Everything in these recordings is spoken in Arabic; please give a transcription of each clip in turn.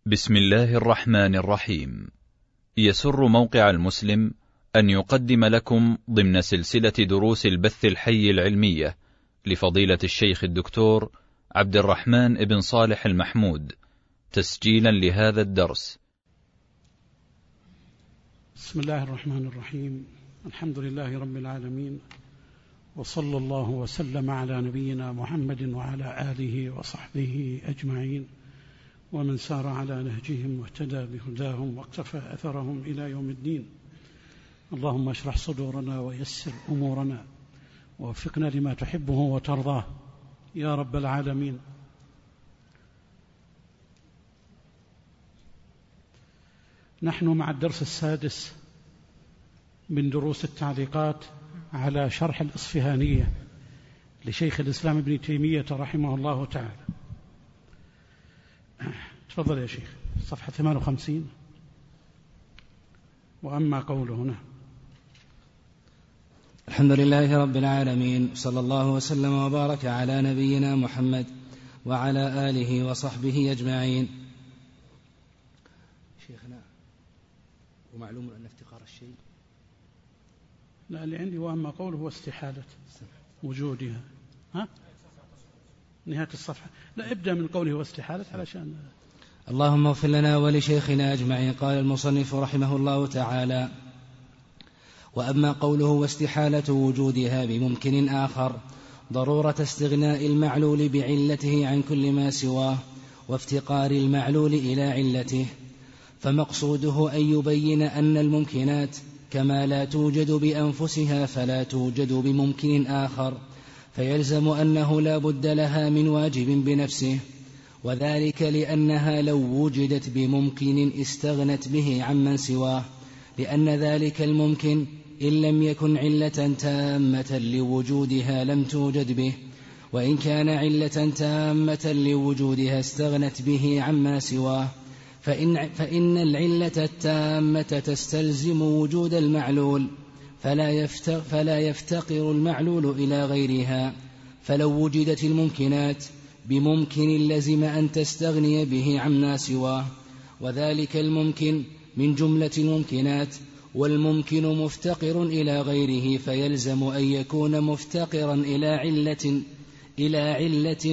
بسم الله الرحمن الرحيم. يسر موقع المسلم أن يقدم لكم ضمن سلسلة دروس البث الحي العلمية لفضيلة الشيخ الدكتور عبد الرحمن بن صالح المحمود، تسجيلا لهذا الدرس. بسم الله الرحمن الرحيم. الحمد لله رب العالمين، وصلى الله وسلم على نبينا محمد وعلى آله وصحبه أجمعين، ومن سار على نهجهم واهتدى بهداهم واقتفى أثرهم إلى يوم الدين. اللهم اشرح صدورنا ويسر أمورنا ووفقنا لما تحبه وترضاه يا رب العالمين. نحن مع الدرس السادس من دروس التعليقات على شرح الإصفهانية لشيخ الإسلام ابن تيمية رحمه الله تعالى. تفضل يا شيخ، صفحة 58. وأما قوله هنا: الحمد لله رب العالمين، صلى الله وسلم وبارك على نبينا محمد وعلى آله وصحبه أجمعين. شيخنا، ومعلوم أن افتقار الشيء، لا، اللي عندي وأما قوله هو استحالة وجودها. نهاية الصفحة، لا، ابدأ من قوله واستحالة علشان. اللهم اغفر لنا ولشيخنا أجمعين. قال المصنف رحمه الله تعالى: وأما قوله واستحالة وجودها بممكن آخر، ضرورة استغناء المعلول بعلته عن كل ما سواه وافتقار المعلول إلى علته، فمقصوده أن يبين أن الممكنات كما لا توجد بأنفسها فلا توجد بممكن آخر، فيلزم أنه لا بد لها من واجب بنفسه، وذلك لأنها لو وجدت بممكن استغنت به عمن سواه، لأن ذلك الممكن إن لم يكن علة تامة لوجودها لم توجد به، وإن كان علة تامة لوجودها استغنت به عما سواه، فإن العلة التامة تستلزم وجود المعلول، فلا يفتقر المعلول إلى غيرها. فلو وجدت الممكنات بممكن لزم أن تستغني به عما سواه، وذلك الممكن من جملة الممكنات، والممكن مفتقر إلى غيره، فيلزم أن يكون مفتقرا إلى علة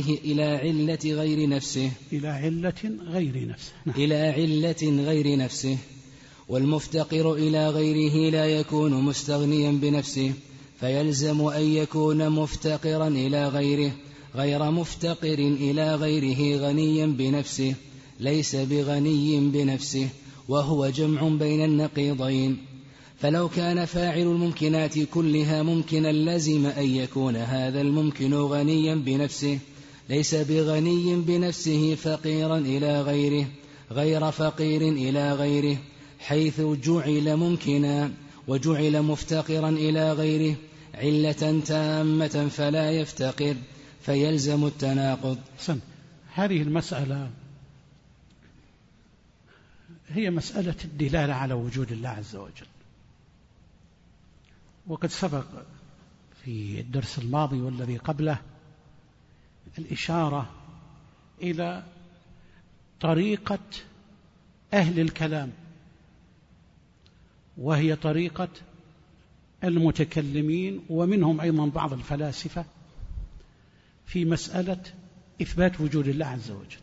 غير نفسه، والمفتقر إلى غيره لا يكون مستغنيا بنفسه، فيلزم أن يكون مفتقرا إلى غيره، غير مفتقر إلى غيره غنيا بنفسه ليس بغني بنفسه، وهو جمع بين النقيضين. فلو كان فاعل الممكنات كلها ممكنا لزم أن يكون هذا الممكن غنيا بنفسه ليس بغني بنفسه فقيرا إلى غيره غير فقير إلى غيره، حيث جعل ممكنا وجعل مفتقرا إلى غيره علة تامة فلا يفتقر، فيلزم التناقض. هذه المسألة هي مسألة الدلالة على وجود الله عز وجل، وقد سبق في الدرس الماضي والذي قبله الإشارة إلى طريقة أهل الكلام، وهي طريقة المتكلمين ومنهم أيضا بعض الفلاسفة في مسألة إثبات وجود الله عز وجل.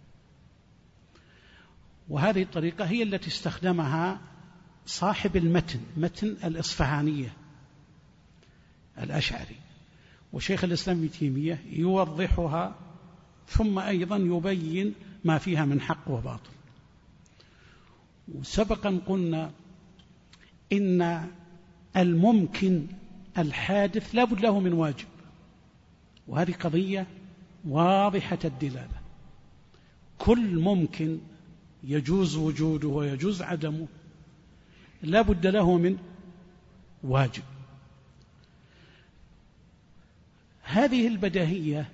وهذه الطريقة هي التي استخدمها صاحب متن الإصفهانية الأشعري، وشيخ الإسلام ابن تيمية يوضحها ثم أيضا يبين ما فيها من حق وباطل. وسبقا قلنا إن الممكن الحادث لا بد له من واجب، وهذه قضية واضحة الدلالة. كل ممكن يجوز وجوده ويجوز عدمه لا بد له من واجب. هذه البديهية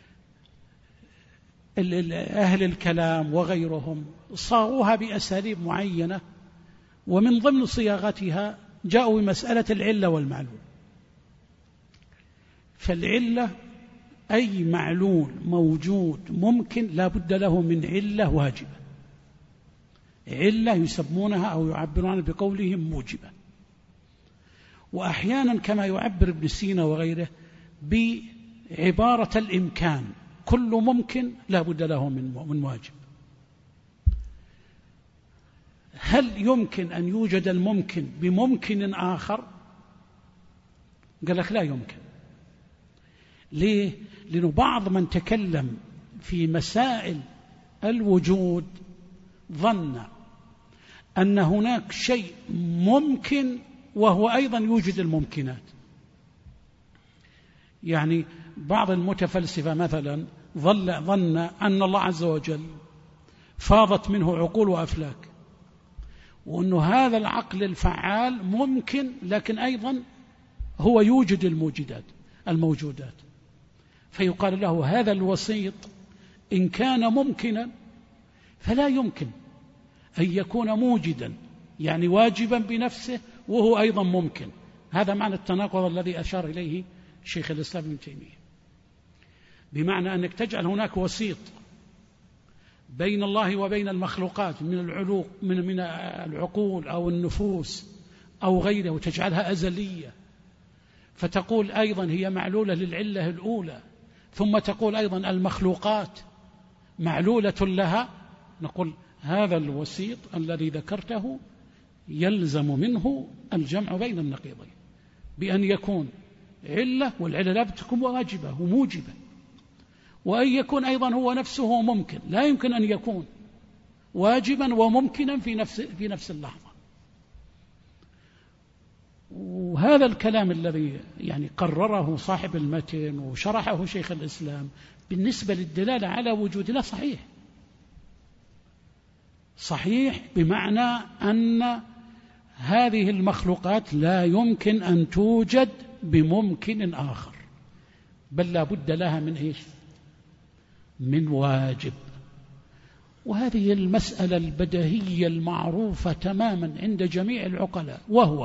أهل الكلام وغيرهم صاغوها بأساليب معينة، ومن ضمن صياغتها جاءوا بمسألة العلة والمعلول. فالعلة أي معلول موجود ممكن لا بد له من علة واجبة، علة يسمونها أو يعبرون بقولهم موجبة، وأحيانا كما يعبر ابن سينا وغيره بعبارة الإمكان، كل ممكن لا بد له من واجب. هل يمكن أن يوجد الممكن بممكن آخر؟ قال لك لا يمكن. ليه؟ لأنه بعض من تكلم في مسائل الوجود ظن أن هناك شيء ممكن وهو أيضا يوجد الممكنات. يعني بعض المتفلسفة مثلا ظن أن الله عز وجل فاضت منه عقول وأفلاك، وأنه هذا العقل الفعال ممكن لكن أيضا هو يوجد الموجودات، فيقال له هذا الوسيط إن كان ممكنا فلا يمكن أن يكون موجدا، يعني واجبا بنفسه وهو أيضا ممكن. هذا معنى التناقض الذي أشار إليه شيخ الإسلام ابن تيمية، بمعنى أنك تجعل هناك وسيط بين الله وبين المخلوقات من العقول أو النفوس أو غيره، وتجعلها أزلية، فتقول أيضا هي معلولة للعلة الأولى، ثم تقول أيضا المخلوقات معلولة لها. نقول هذا الوسيط الذي ذكرته يلزم منه الجمع بين النقيضين، بأن يكون علة، والعلة لا تكون واجبة وموجبة، وأن يكون أيضا هو نفسه ممكن، لا يمكن أن يكون واجبا وممكنا في نفس اللحظة. وهذا الكلام الذي يعني قرره صاحب المتن وشرحه شيخ الإسلام بالنسبة للدلالة على وجود الله صحيح، بمعنى أن هذه المخلوقات لا يمكن أن توجد بممكن آخر، بل لا بد لها من إيش؟ من واجب. وهذه المسألة البديهية المعروفة تماما عند جميع العقلاء،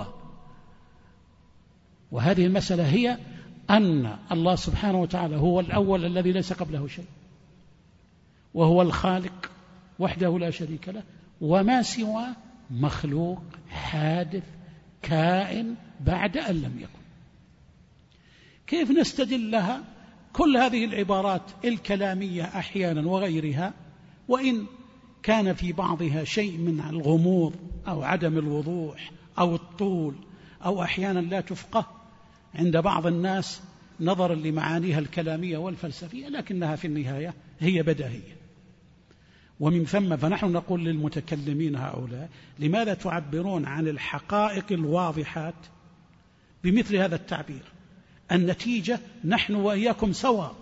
وهذه المسألة هي أن الله سبحانه وتعالى هو الأول الذي ليس قبله شيء، وهو الخالق وحده لا شريك له، وما سوى مخلوق حادث كائن بعد أن لم يكن. كيف نستدل لها؟ كل هذه العبارات الكلامية أحيانا وغيرها، وإن كان في بعضها شيء من الغموض أو عدم الوضوح أو الطول، أو أحيانا لا تفقه عند بعض الناس نظرا لمعانيها الكلامية والفلسفية، لكنها في النهاية هي بديهية. ومن ثم فنحن نقول للمتكلمين هؤلاء: لماذا تعبرون عن الحقائق الواضحات بمثل هذا التعبير؟ النتيجة نحن وإياكم سواء،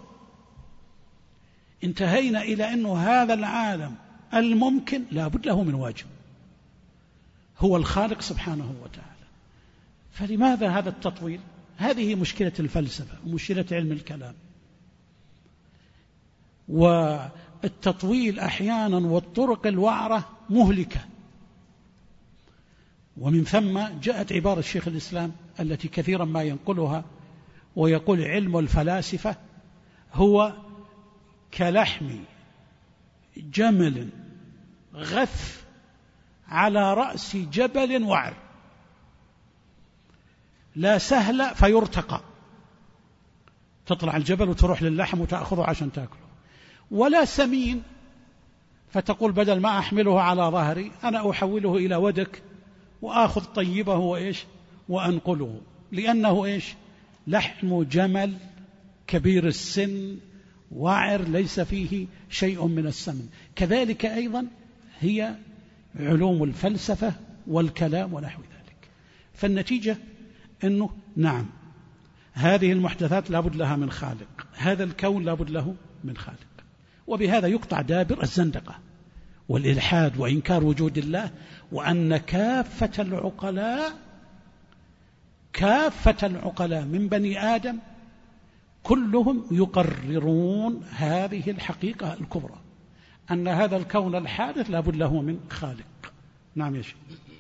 انتهينا إلى أنه هذا العالم الممكن لا بد له من واجب، هو الخالق سبحانه وتعالى. فلماذا هذا التطويل؟ هذه مشكلة الفلسفة ومشكلة علم الكلام. والتطويل أحيانا والطرق الوعرة مهلكة. ومن ثم جاءت عبارة الشيخ الإسلام التي كثيرا ما ينقلها ويقول: علم الفلاسفة هو كلحم جمل غث على رأس جبل وعر، لا سهل فيرتقى، تطلع الجبل وتروح للحم وتأخذه عشان تأكله، ولا سمين فتقول بدل ما أحمله على ظهري أنا أحوله إلى ودك وآخذ طيبه وإيش وأنقله، لأنه إيش؟ لحم جمل كبير السن وعر ليس فيه شيء من السمن. كذلك أيضا هي علوم الفلسفة والكلام ونحو ذلك. فالنتيجة أنه نعم، هذه المحدثات لابد لها من خالق، هذا الكون لابد له من خالق، وبهذا يقطع دابر الزندقة والإلحاد وإنكار وجود الله، وأن كافة العقلاء من بني آدم كلهم يقررون هذه الحقيقة الكبرى، أن هذا الكون الحادث لابد له من خالق. نعم يا شيخ.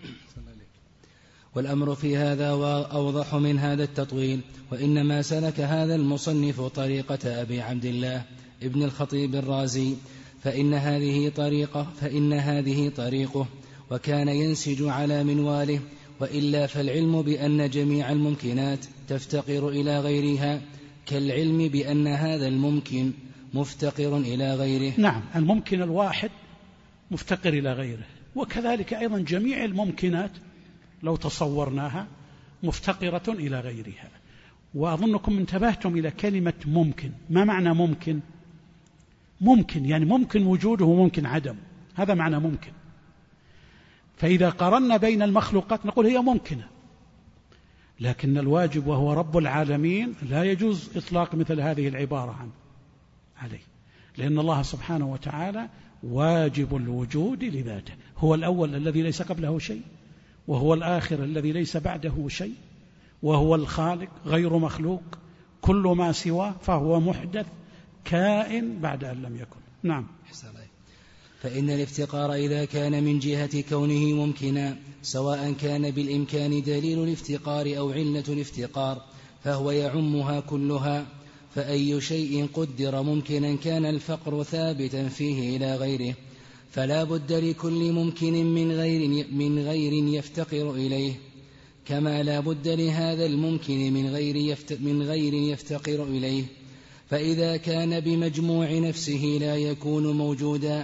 والأمر في هذا أوضح من هذا التطويل، وإنما سلك هذا المصنف طريقة أبي عبد الله ابن الخطيب الرازي، فإن هذه طريقه، وكان ينسج على منواله، وإلا فالعلم بأن جميع الممكنات تفتقر إلى غيرها كالعلم بأن هذا الممكن مفتقر إلى غيره. نعم، الممكن الواحد مفتقر إلى غيره، وكذلك أيضا جميع الممكنات لو تصورناها مفتقرة إلى غيرها. وأظنكم انتبهتم إلى كلمة ممكن. ما معنى ممكن؟ ممكن يعني ممكن وجوده وممكن عدمه، هذا معنى ممكن. فإذا قارنا بين المخلوقات نقول هي ممكنة، لكن الواجب وهو رب العالمين لا يجوز إطلاق مثل هذه العبارة عليه، لأن الله سبحانه وتعالى واجب الوجود لذاته، هو الأول الذي ليس قبله شيء، وهو الآخر الذي ليس بعده شيء، وهو الخالق غير مخلوق، كل ما سواه فهو محدث كائن بعد أن لم يكن. نعم. فإن الافتقار إذا كان من جهة كونه ممكنا، سواء كان بالإمكان دليل الافتقار أو علة الافتقار، فهو يعمها كلها. فأي شيء قدر ممكنا كان الفقر ثابتا فيه إلى غيره، فلا بد لكل ممكن من غير يفتقر إليه، كما لا بد لهذا الممكن من غير يفتقر إليه. فإذا كان بمجموع نفسه لا يكون موجودا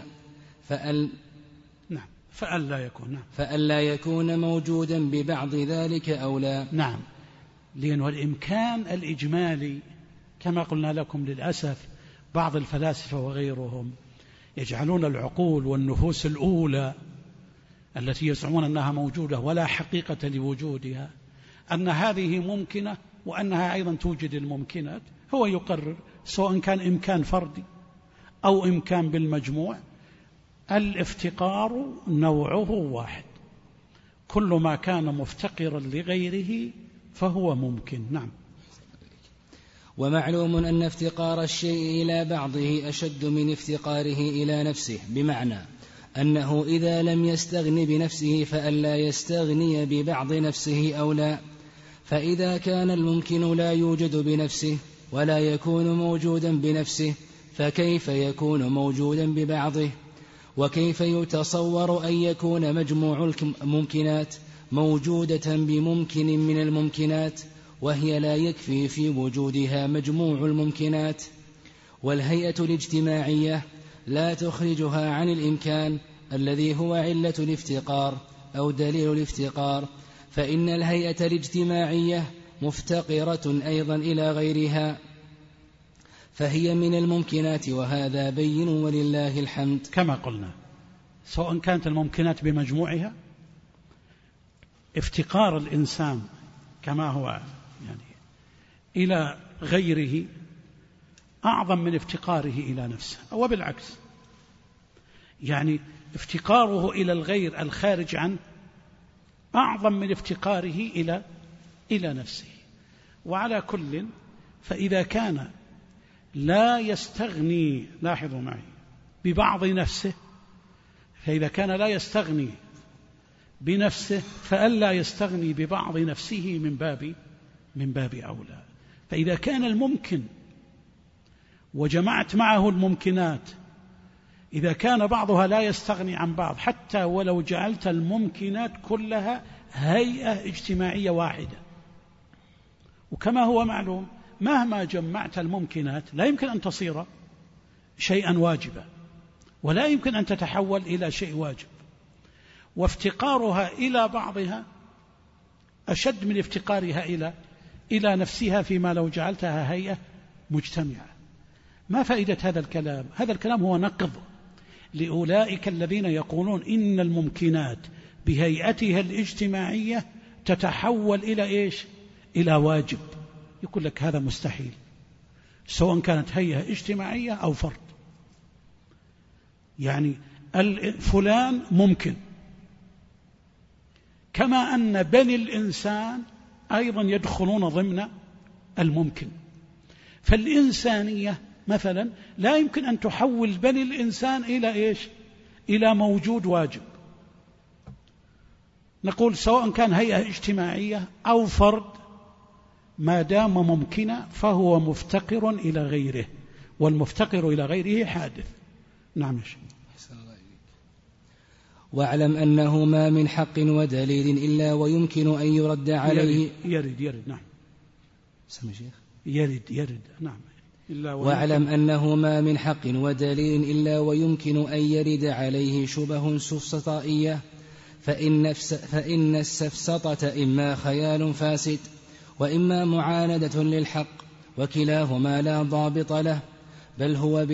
فألا يكون موجودا ببعض ذلك أو لا. نعم، لأن الإمكان الإجمالي كما قلنا لكم للأسف بعض الفلاسفة وغيرهم يجعلون العقول والنفوس الأولى التي يزعمون أنها موجودة ولا حقيقة لوجودها أن هذه ممكنة، وأنها أيضا توجد الممكنات. هو يقرر سواء كان إمكان فردي أو إمكان بالمجموع، الافتقار نوعه واحد، كل ما كان مفتقرا لغيره فهو ممكن. نعم. ومعلوم أن افتقار الشيء إلى بعضه أشد من افتقاره إلى نفسه، بمعنى أنه إذا لم يستغن بنفسه فألا يستغني ببعض نفسه أو لا. فإذا كان الممكن لا يوجد بنفسه ولا يكون موجودا بنفسه، فكيف يكون موجودا ببعضه؟ وكيف يتصور أن يكون مجموع الممكنات موجودة بممكن من الممكنات وهي لا يكفي في وجودها مجموع الممكنات؟ والهيئة الاجتماعية لا تخرجها عن الإمكان الذي هو علة الافتقار أو دليل الافتقار، فإن الهيئة الاجتماعية مفتقرة أيضا إلى غيرها، فهي من الممكنات، وهذا بين ولله الحمد. كما قلنا سواء كانت الممكنات بمجموعها، افتقار الإنسان كما هو يعني إلى غيره أعظم من افتقاره إلى نفسه، أو بالعكس، يعني افتقاره إلى الغير الخارج عنه أعظم من افتقاره إلى نفسه. وعلى كل، فإذا كان لا يستغني، لاحظوا معي، ببعض نفسه، فإذا كان لا يستغني بنفسه فألا يستغني ببعض نفسه من باب أولى. فإذا كان الممكن وجمعت معه الممكنات، إذا كان بعضها لا يستغني عن بعض، حتى ولو جعلت الممكنات كلها هيئة اجتماعية واحدة، وكما هو معلوم مهما جمعت الممكنات لا يمكن أن تصير شيئا واجبا، ولا يمكن أن تتحول إلى شيء واجب، وافتقارها إلى بعضها أشد من افتقارها إلى نفسها، فيما لو جعلتها هيئة مجتمعة. ما فائدة هذا الكلام؟ هذا الكلام هو نقض لأولئك الذين يقولون إن الممكنات بهيئتها الاجتماعية تتحول إلى إيش؟ إلى واجب. يقول لك هذا مستحيل، سواء كانت هيئة اجتماعية أو فرد. يعني فلان ممكن، كما أن بني الإنسان أيضا يدخلون ضمن الممكن. فالإنسانية مثلا لا يمكن أن تحول بني الإنسان إلى إيش؟ إلى موجود واجب. نقول سواء كان هيئة اجتماعية أو فرد، ما دام ممكنا فهو مفتقر إلى غيره، والمفتقر إلى غيره حادث. نعم يا شيخ. واعلم أنه ما من حق ودليل إلا ويمكن أن يرد عليه. يرد نعم. سمع شيخ. يرد نعم. واعلم أنه ما من حق ودليل إلا ويمكن أن يرد عليه شبه سفسطائية، فإن السفسطة إما خيال فاسد وإما معاندة للحق، وكلاهما لا ضابط له، بل هو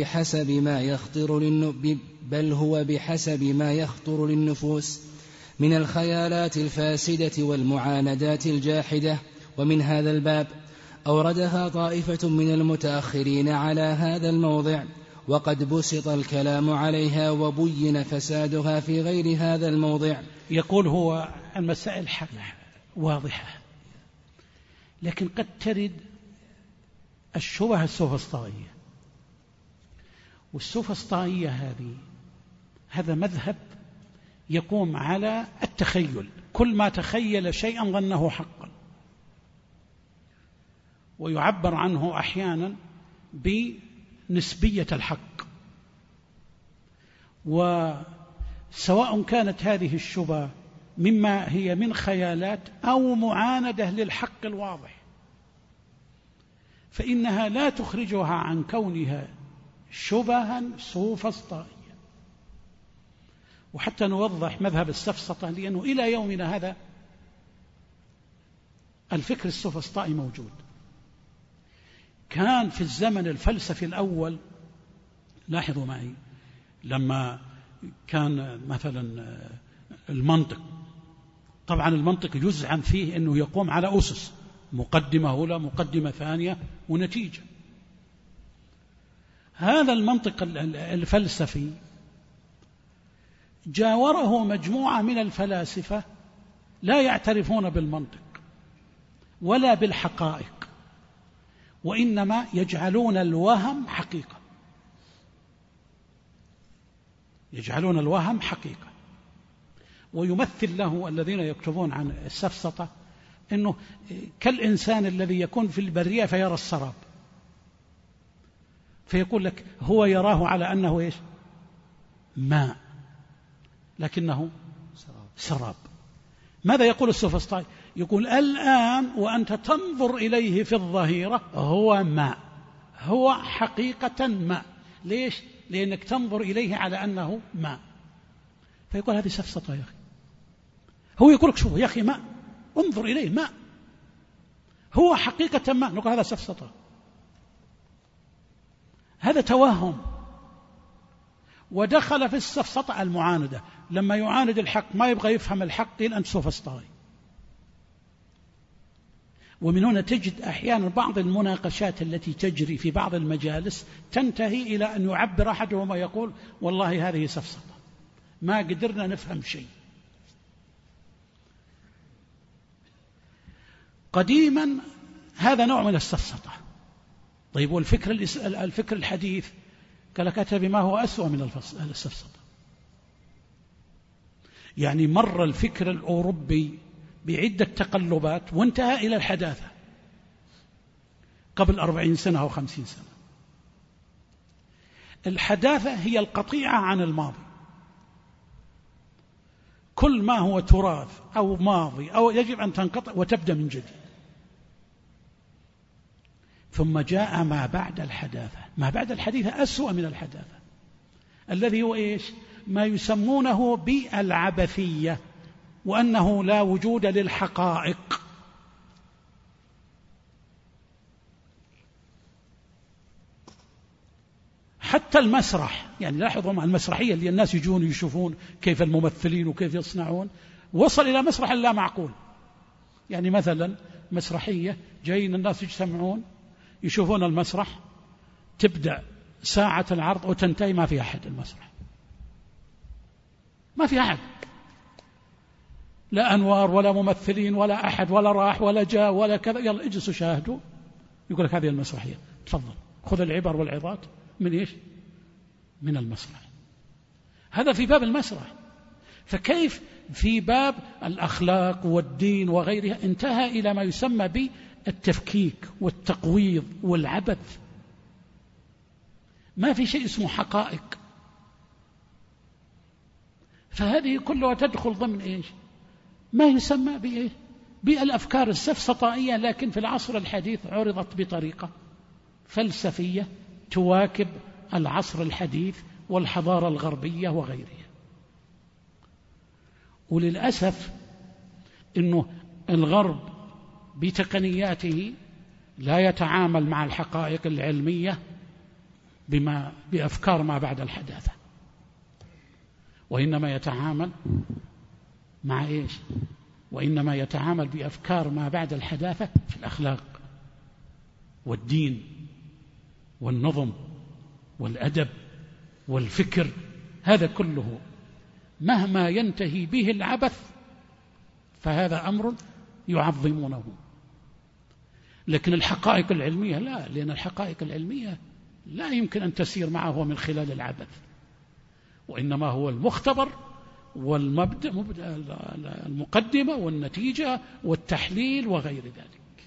بحسب ما يخطر للنفوس من الخيالات الفاسدة والمعاندات الجاحدة. ومن هذا الباب أوردها طائفة من المتأخرين على هذا الموضع، وقد بسط الكلام عليها وبين فسادها في غير هذا الموضع. يقول هو المسائل واضحة، لكن قد ترد الشبهة السوفسطائية، والسوفسطائية هذا مذهب يقوم على التخيل، كل ما تخيل شيئا ظنه حقا، ويعبر عنه أحيانا بنسبية الحق. وسواء كانت هذه الشبهة مما هي من خيالات أو معاندة للحق الواضح، فإنها لا تخرجها عن كونها شبها سوفسطائية. وحتى نوضح مذهب السفسطة، لأنه إلى يومنا هذا الفكر السوفسطائي موجود. كان في الزمن الفلسفي الأول، لاحظوا معي، لما كان مثلا المنطق، طبعا المنطق يزعم فيه أنه يقوم على أسس، مقدمة أولى، مقدمة ثانية، ونتيجة. هذا المنطق الفلسفي جاوره مجموعة من الفلاسفة لا يعترفون بالمنطق ولا بالحقائق، وإنما يجعلون الوهم حقيقة، يجعلون الوهم حقيقة. ويمثل له الذين يكتبون عن السفسطة أنه كالإنسان الذي يكون في البرية فيرى السراب، فيقول لك هو يراه على أنه إيش؟ ماء، لكنه سراب. ماذا يقول السوفسطائي؟ يقول الآن وأنت تنظر إليه في الظهيرة هو ماء، هو حقيقة ماء. ليش؟ لأنك تنظر إليه على أنه ماء. فيقول هذه سفسطة يا أخي. هو يقول لك شوف يا أخي ماء، انظر إليه ماء، هو حقيقة ماء. نقول هذا سفسطة، هذا توهم. ودخل في السفسطة المعاندة، لما يعاند الحق ما يبغى يفهم الحق قيل أنت سوفسطائي. ومن هنا تجد أحيانا بعض المناقشات التي تجري في بعض المجالس تنتهي إلى أن يعبر أحدهم ويقول والله هذه سفسطة، ما قدرنا نفهم شيء. قديما هذا نوع من السفسطة. طيب والفكر الحديث قال كتب ما هو أسوأ من السفسطة. يعني مر الفكر الأوروبي بعدة تقلبات وانتهى إلى الحداثة قبل 40 سنة أو 50 سنة. الحداثة هي القطيعة عن الماضي، كل ما هو تراث أو ماضي أو يجب أن تنقطع وتبدأ من جديد. ثم جاء ما بعد الحداثة. ما بعد الحديثة أسوأ من الحداثة، الذي هو إيش؟ ما يسمونه بالعبثية، وأنه لا وجود للحقائق. حتى المسرح، يعني لاحظوا مع المسرحية اللي الناس يجون يشوفون كيف الممثلين وكيف يصنعون، وصل إلى مسرح لا معقول. يعني مثلا مسرحية جايين الناس يجتمعون يشوفون المسرح، تبدأ ساعة العرض وتنتهي ما في أحد المسرح، ما في أحد، لا أنوار ولا ممثلين ولا أحد ولا راح ولا جاء ولا كذا. يلا اجلسوا شاهدوا. يقول لك هذه المسرحية، تفضل خذ العبر والعظات من إيش؟ من المسرح. هذا في باب المسرح. فكيف في باب الأخلاق والدين وغيرها انتهى إلى ما يسمى بالتفكيك والتقويض والعبث. ما في شيء اسمه حقائق. فهذه كلها تدخل ضمن إيش؟ ما يسمى بإيه؟ بالأفكار السفسطائية، لكن في العصر الحديث عرضت بطريقة فلسفية تواكب العصر الحديث والحضارة الغربية وغيرها. وللأسف إنه الغرب بتقنياته لا يتعامل مع الحقائق العلمية بأفكار ما بعد الحداثة، وإنما يتعامل مع إيش؟ وإنما يتعامل بأفكار ما بعد الحداثة في الأخلاق والدين والنظم والأدب والفكر. هذا كله مهما ينتهي به العبث فهذا أمر يعظمونه. لكن الحقائق العلمية لا، لأن الحقائق العلمية لا يمكن أن تسير معه من خلال العبث، وإنما هو المختبر المقدمة والنتيجة والتحليل وغير ذلك.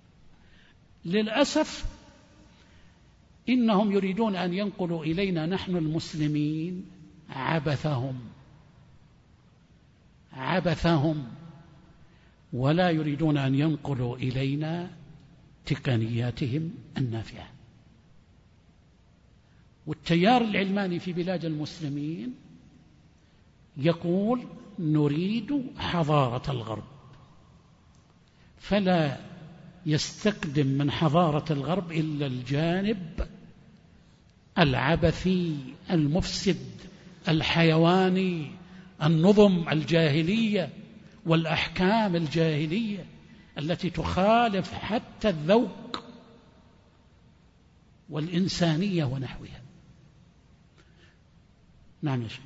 للأسف إنهم يريدون أن ينقلوا إلينا نحن المسلمين عبثهم، ولا يريدون أن ينقلوا إلينا تقنياتهم النافعة. والتيار العلماني في بلاد المسلمين يقول نريد حضارة الغرب، فلا يستقدم من حضارة الغرب إلا الجانب العبثي المفسد الحيواني، النظم الجاهلية والأحكام الجاهلية التي تخالف حتى الذوق والإنسانية ونحوها. نعم يا شيخ.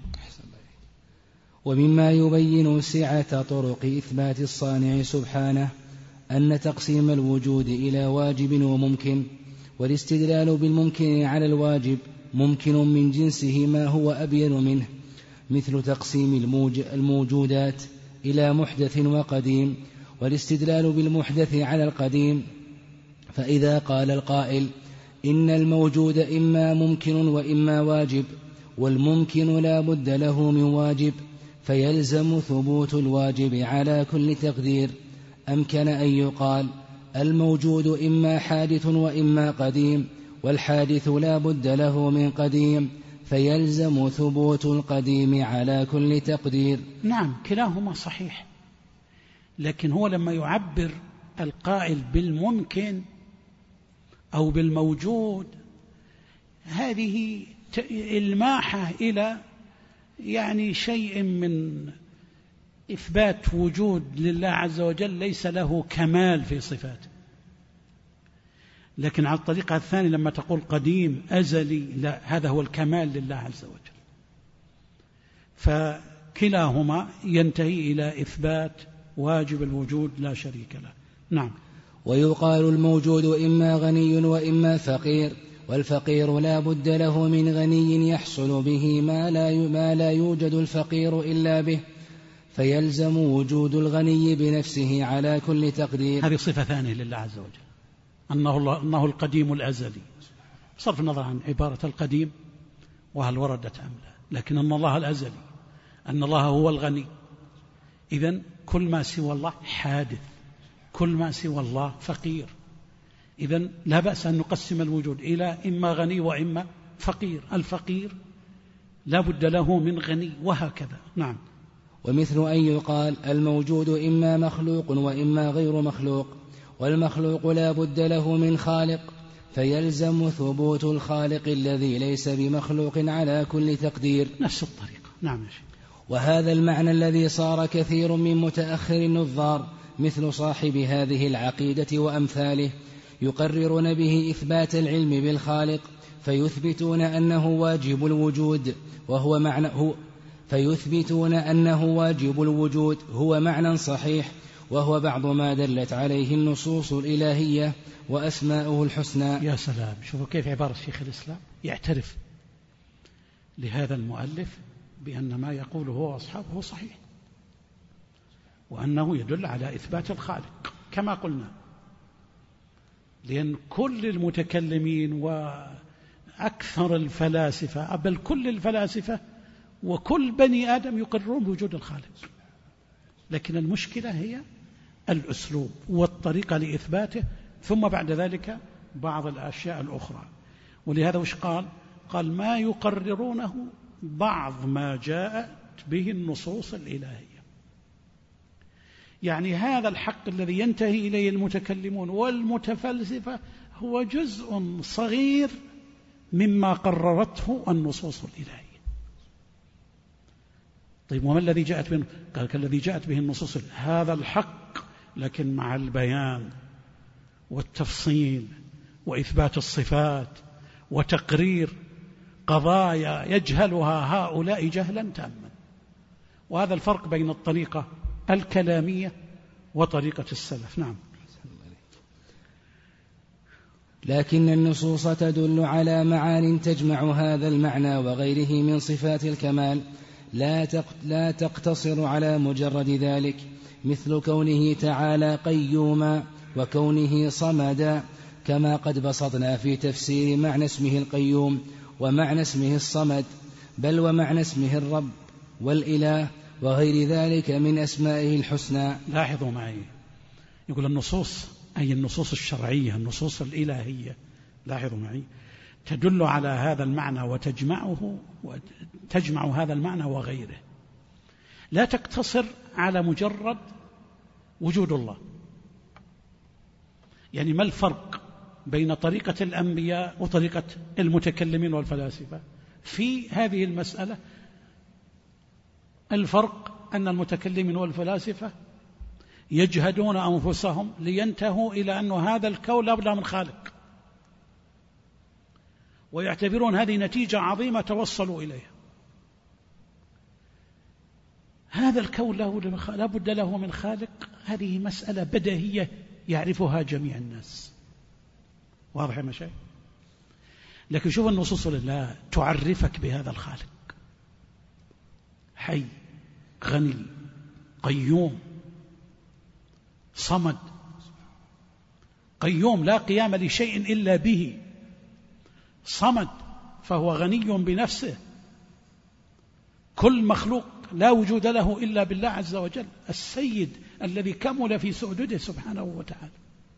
ومما يبين سعة طرق إثبات الصانع سبحانه أن تقسيم الوجود إلى واجب وممكن، والاستدلال بالممكن على الواجب ممكن من جنسه ما هو أبين منه، مثل تقسيم الموجودات إلى محدث وقديم، والاستدلال بالمحدث على القديم. فإذا قال القائل إن الموجود إما ممكن وإما واجب، والممكن لا بد له من واجب، فيلزم ثبوت الواجب على كل تقدير، أمكن أن يقال الموجود إما حادث وإما قديم، والحادث لا بد له من قديم، فيلزم ثبوت القديم على كل تقدير. نعم، كلاهما صحيح، لكن هو لما يعبر القائل بالممكن أو بالموجود، هذه إلماحة إلى يعني شيء من إثبات وجود لله عز وجل ليس له كمال في صفاته. لكن على الطريقة الثانية لما تقول قديم أزلي، لا، هذا هو الكمال لله عز وجل. فكلاهما ينتهي إلى إثبات واجب الوجود لا شريك له. نعم. ويقال الموجود إما غني وإما فقير، والفقير لا بد له من غني يحصل به ما لا يوجد الفقير إلا به، فيلزم وجود الغني بنفسه على كل تقدير. هذه صفة ثانية لله عز وجل، أنه القديم الأزلي، بصرف النظر عن عبارة القديم وهل وردت أم لا، لكن أن الله الأزلي، أن الله هو الغني. إذن كل ما سوى الله حادث، كل ما سوى الله فقير. إذن لا بأس أن نقسم الوجود إلى إما غني وإما فقير. الفقير لا بد له من غني، وهكذا. نعم. ومثل أن يقال الموجود إما مخلوق وإما غير مخلوق، والمخلوق لا بد له من خالق، فيلزم ثبوت الخالق الذي ليس بمخلوق على كل تقدير. نفس الطريقة. نعم يا شيخ. وهذا المعنى الذي صار كثير من متأخر النظار مثل صاحب هذه العقيدة وأمثاله يقررون به إثبات العلم بالخالق، فيثبتون أنه واجب الوجود، وهو معنى فيثبتون أنه واجب الوجود هو معنى صحيح، وهو بعض ما دلت عليه النصوص الإلهية وأسماؤه الحسنى. يا سلام، شوفوا كيف عبارة شيخ الإسلام، يعترف لهذا المؤلف بأن ما يقوله هو أصحابه صحيح، وأنه يدل على إثبات الخالق كما قلنا. لأن كل المتكلمين وأكثر الفلاسفة، بل كل الفلاسفة، وكل بني آدم يقررون بوجود الخالق، لكن المشكلة هي الأسلوب والطريقة لإثباته، ثم بعد ذلك بعض الأشياء الأخرى. ولهذا وش قال ما يقررونه بعض ما جاءت به النصوص الإلهية. يعني هذا الحق الذي ينتهي إليه المتكلمون والمتفلسفة هو جزء صغير مما قررته النصوص الإلهية. طيب وما الذي جاءت به؟ قال كالذي جاءت به النصوص، هذا الحق لكن مع البيان والتفصيل وإثبات الصفات وتقرير قضايا يجهلها هؤلاء جهلا تاما. وهذا الفرق بين الطريقة الكلامية وطريقة السلف. نعم. لكن النصوص تدل على معان تجمع هذا المعنى وغيره من صفات الكمال، لا تقتصر على مجرد ذلك، مثل كونه تعالى قيوما وكونه صمدا، كما قد بسطنا في تفسير معنى اسمه القيوم ومعنى اسمه الصمد، بل ومعنى اسمه الرب والإله وغير ذلك من أسمائه الحسنى. لاحظوا معي، يقول النصوص أي النصوص الشرعية النصوص الإلهية، لاحظوا معي، تدل على هذا المعنى وتجمع هذا المعنى وغيره، لا تقتصر على مجرد وجود الله. يعني ما الفرق بين طريقة الأنبياء وطريقة المتكلمين والفلاسفة في هذه المسألة؟ الفرق أن المتكلمين والفلاسفة يجهدون أنفسهم لينتهوا إلى أن هذا الكون لا بد من خالق، ويعتبرون هذه نتيجة عظيمة توصلوا إليها. هذا الكون لا بد له من خالق، هذه مسألة بديهية يعرفها جميع الناس. واضح يا مشايخ؟ لكن شوف النصوص لا تعرفك بهذا الخالق: حي، غني، قيوم، صمد. قيوم لا قيام لشيء إلا به، صمد فهو غني بنفسه، كل مخلوق لا وجود له إلا بالله عز وجل، السيد الذي كمل في سؤدده سبحانه وتعالى.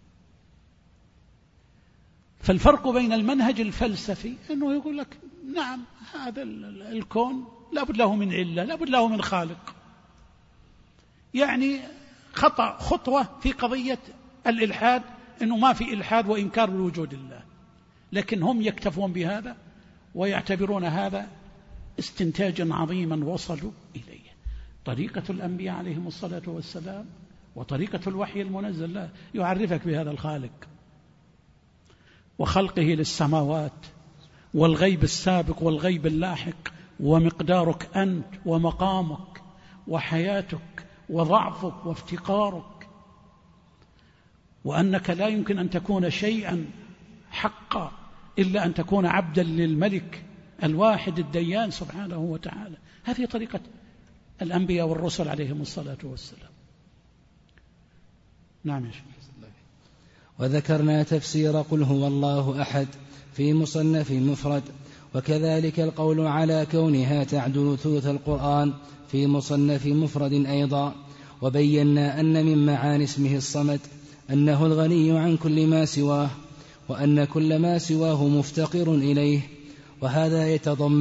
فالفرق بين المنهج الفلسفي أنه يقول لك نعم هذا الكون لا بد له من علة، لا بد له من خالق، يعني خطوة في قضية الإلحاد، أنه ما في إلحاد وإنكار بوجود الله، لكن هم يكتفون بهذا ويعتبرون هذا استنتاجا عظيما وصلوا إليه. طريقة الأنبياء عليهم الصلاة والسلام وطريقة الوحي المنزل لا يعرفك بهذا الخالق وخلقه للسماوات والغيب السابق والغيب اللاحق ومقدارك أنت ومقامك وحياتك وضعفك وافتقارك، وأنك لا يمكن أن تكون شيئا حقا إلا أن تكون عبدا للملك الواحد الديان سبحانه وتعالى. هذه طريقة الأنبياء والرسل عليهم الصلاة والسلام. نعم يا شيخ. وذكرنا تفسير قل هو الله أحد في مصنف مفرد، وكذلك القول على كونها تعدل ثلث القرآن في مصنف مفرد أيضا. وبينا أن من معاني اسمه الصمد أنه الغني عن كل ما سواه، وأن كل ما سواه مفتقر إليه، وهذا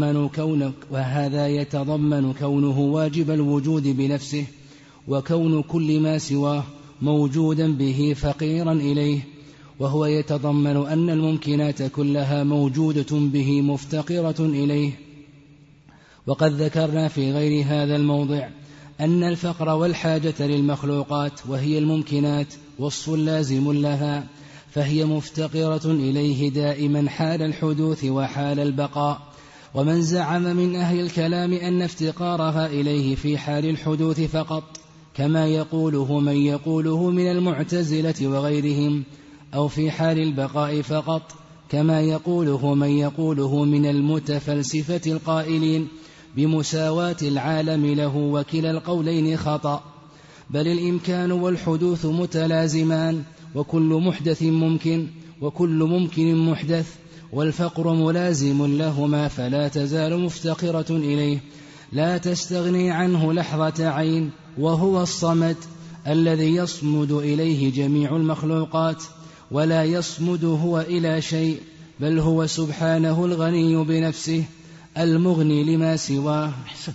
يتضمن كونه واجب الوجود بنفسه، وكون كل ما سواه موجودا به فقيرا إليه، وهو يتضمن أن الممكنات كلها موجودة به مفتقرة إليه. وقد ذكرنا في غير هذا الموضع أن الفقر والحاجة للمخلوقات وهي الممكنات وصف لازم لها، فهي مفتقرة إليه دائما حال الحدوث وحال البقاء. ومن زعم من أهل الكلام أن افتقارها إليه في حال الحدوث فقط، كما يقوله من يقوله من المعتزلة وغيرهم، أو في حال البقاء فقط، كما يقوله من يقوله من المتفلسفة القائلين بمساواة العالم له، وكلا القولين خطأ، بل الإمكان والحدوث متلازمان، وكل محدث ممكن وكل ممكن محدث، والفقر ملازم لهما، فلا تزال مفتقرة إليه لا تستغني عنه لحظة عين، وهو الصمد الذي يصمد إليه جميع المخلوقات، ولا يصمد هو إلى شيء، بل هو سبحانه الغني بنفسه المغني لما سواه. أحسنت.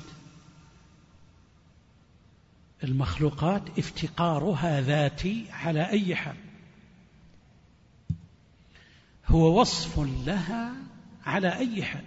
المخلوقات افتقارها ذاتي على أي حال، هو وصف لها على أي حال،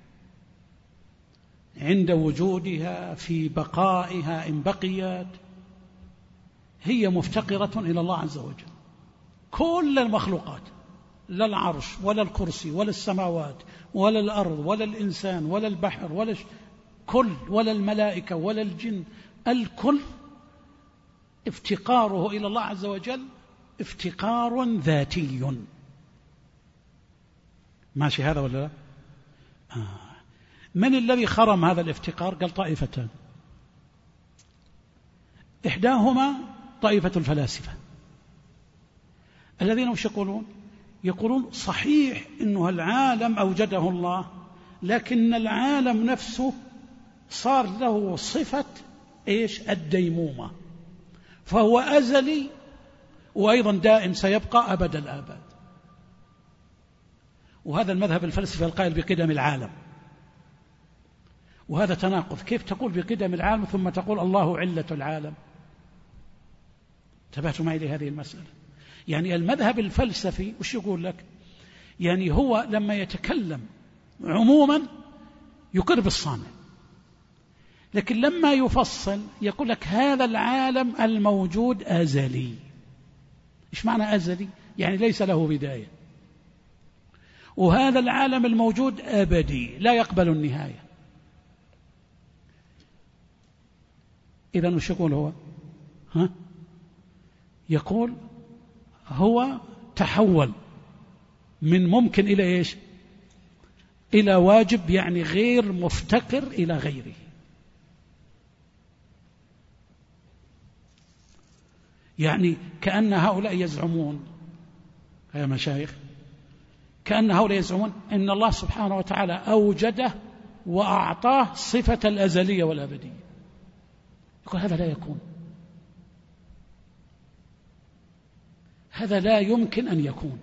عند وجودها، في بقائها إن بقيت، هي مفتقرة إلى الله عز وجل. كل المخلوقات، لا العرش ولا الكرسي ولا السماوات ولا الأرض ولا الإنسان ولا البحر ولا الملائكة ولا الجن، الكل افتقاره إلى الله عز وجل افتقار ذاتي. ماشي هذا ولا لا؟ من الذي خرم هذا الافتقار؟ قال طائفتان، إحداهما طائفة الفلاسفة الذين وش يقولون صحيح إنه العالم أوجده الله، لكن العالم نفسه صار له صفة إيش؟ الديمومة، فهو أزلي وأيضا دائم سيبقى أبد الآباد. وهذا المذهب الفلسفي القائل بقدم العالم، وهذا تناقض. كيف تقول بقدم العالم ثم تقول الله علة العالم؟ انتبهتوا معي لهذه المسألة؟ يعني المذهب الفلسفي وش يقول لك؟ يعني هو لما يتكلم عموما يقر بالصانع، لكن لما يفصل يقول لك هذا العالم الموجود أزلي. إيش معنى أزلي؟ يعني ليس له بداية. وهذا العالم الموجود أبدي لا يقبل النهاية. إذن وش يقول هو؟ يقول هو تحول من ممكن إلى إيش؟ إلى واجب، يعني غير مفتقر إلى غيره. يعني كأن هؤلاء يزعمون يا مشايخ، كأن هؤلاء يزعمون أن الله سبحانه وتعالى أوجده وأعطاه صفة الأزلية والأبدية. يقول هذا لا يكون، هذا لا يمكن أن يكون.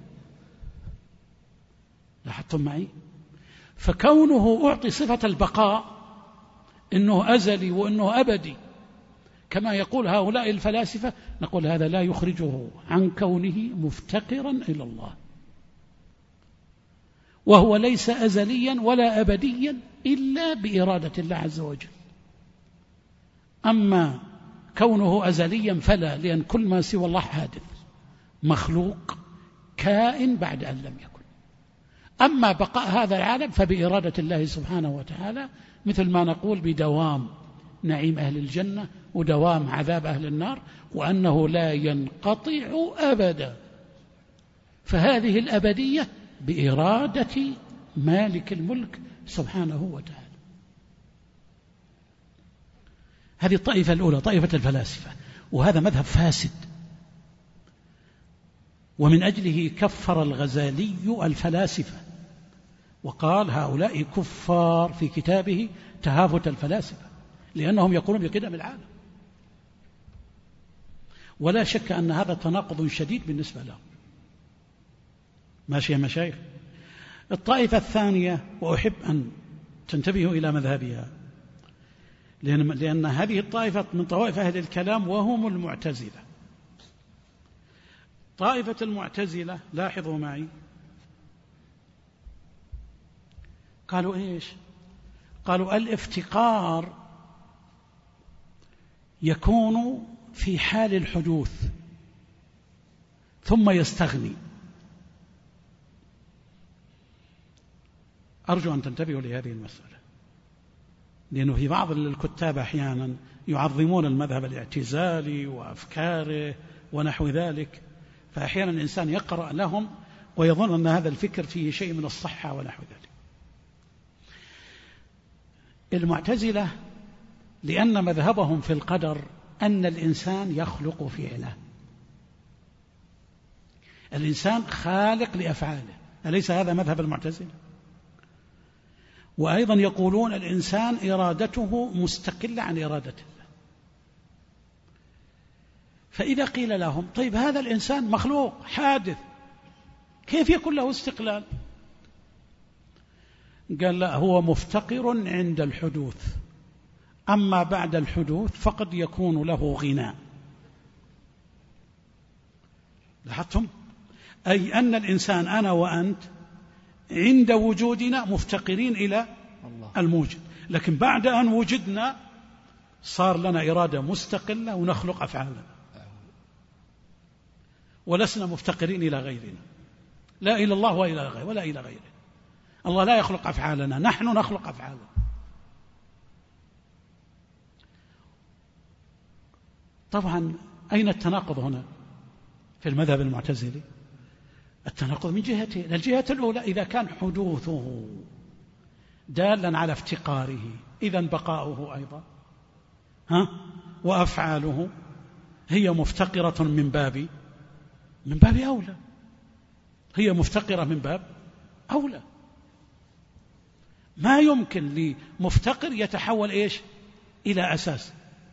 لاحظتم معي؟ فكونه أعطي صفة البقاء، إنه أزلي وإنه أبدي كما يقول هؤلاء الفلاسفة، نقول هذا لا يخرجه عن كونه مفتقرا إلى الله، وهو ليس أزليا ولا أبديا إلا بإرادة الله عز وجل. أما كونه أزليا فلا، لأن كل ما سوى الله حادث مخلوق كائن بعد أن لم يكن. أما بقاء هذا العالم فبإرادة الله سبحانه وتعالى، مثل ما نقول بدوام نعيم أهل الجنة ودوام عذاب أهل النار، وأنه لا ينقطع أبدا. فهذه الأبدية بإرادة مالك الملك سبحانه وتعالى. هذه الطائفة الأولى، طائفة الفلاسفة، وهذا مذهب فاسد، ومن أجله كفر الغزالي الفلاسفة وقال هؤلاء كفار في كتابه تهافت الفلاسفة، لأنهم يقولون بقدم العالم. ولا شك أن هذا تناقض شديد بالنسبة لهم. ماشي يا مشايخ؟ الطائفة الثانية، وأحب أن تنتبهوا إلى مذهبها، لأن هذه الطائفة من طوائف أهل الكلام وهم المعتزلة. طائفة المعتزلة لاحظوا معي، قالوا إيش؟ قالوا الافتقار يكون في حال الحدوث ثم يستغني. أرجو أن تنتبهوا لهذه المسألة، لأنه في بعض الكتاب أحيانا يعظمون المذهب الاعتزالي وأفكاره ونحو ذلك، فأحيانا الإنسان يقرأ لهم ويظن أن هذا الفكر فيه شيء من الصحة ونحو ذلك. المعتزلة لأن مذهبهم في القدر أن الإنسان يخلق فعله، الإنسان خالق لأفعاله، أليس هذا مذهب المعتزلة؟ وأيضا يقولون الإنسان إرادته مستقلة عن إرادة الله. فإذا قيل لهم طيب هذا الإنسان مخلوق حادث كيف يكون له استقلال؟ قال لا، هو مفتقر عند الحدوث، أما بعد الحدوث فقد يكون له غنى. لاحظتم؟ أي أن الإنسان أنا وأنت عند وجودنا مفتقرين إلى الموجد، لكن بعد أن وجدنا صار لنا إرادة مستقلة ونخلق أفعالنا، ولسنا مفتقرين إلى غيرنا، لا إلى الله ولا إلى غيره. الله لا يخلق أفعالنا، نحن نخلق أفعالنا. طبعا أين التناقض هنا في المذهب المعتزلي؟ التناقض من جهتين. الجهة الأولى إذا كان حدوثه دالا على افتقاره، إذن بقاؤه أيضا وأفعاله هي مفتقرة من باب أولى، هي مفتقرة من باب أولى. ما يمكن لمفتقر يتحول إيش إلى أساس.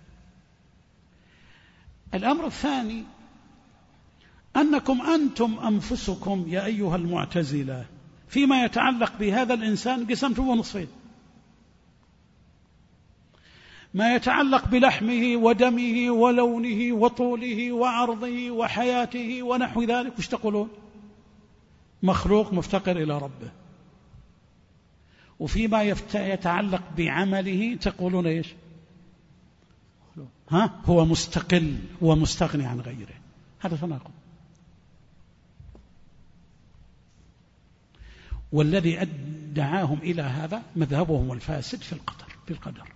الأمر الثاني أنكم أنتم أنفسكم يا أيها المعتزلة فيما يتعلق بهذا الإنسان قسمتموه نصفين، ما يتعلق بلحمه ودمه ولونه وطوله وعرضه وحياته ونحو ذلك وش تقولون؟ مخلوق مفتقر إلى ربه. وفيما يتعلق بعمله تقولون إيش؟ هو مستقل ومستغني عن غيره. هذا تناقض. والذي أدعاهم إلى هذا مذهبهم الفاسد في القدر،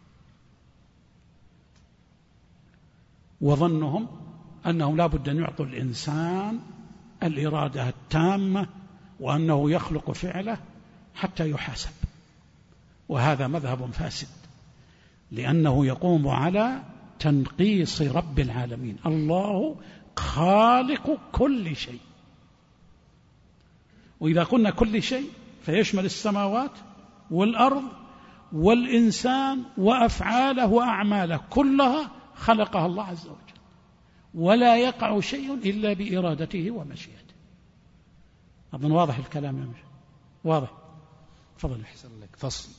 وظنهم أنهم لا بد أن يعطوا الإنسان الإرادة التامة وأنه يخلق فعله حتى يحاسب، وهذا مذهب فاسد لأنه يقوم على تنقيص رب العالمين. الله خالق كل شيء، وإذا قلنا كل شيء فيشمل السماوات والأرض والإنسان وأفعاله وأعماله كلها خلقها الله عز وجل، ولا يقع شيء إلا بإرادته ومشيئته. أظن واضح الكلام يا مشي؟ واضح. تفضل. فصل.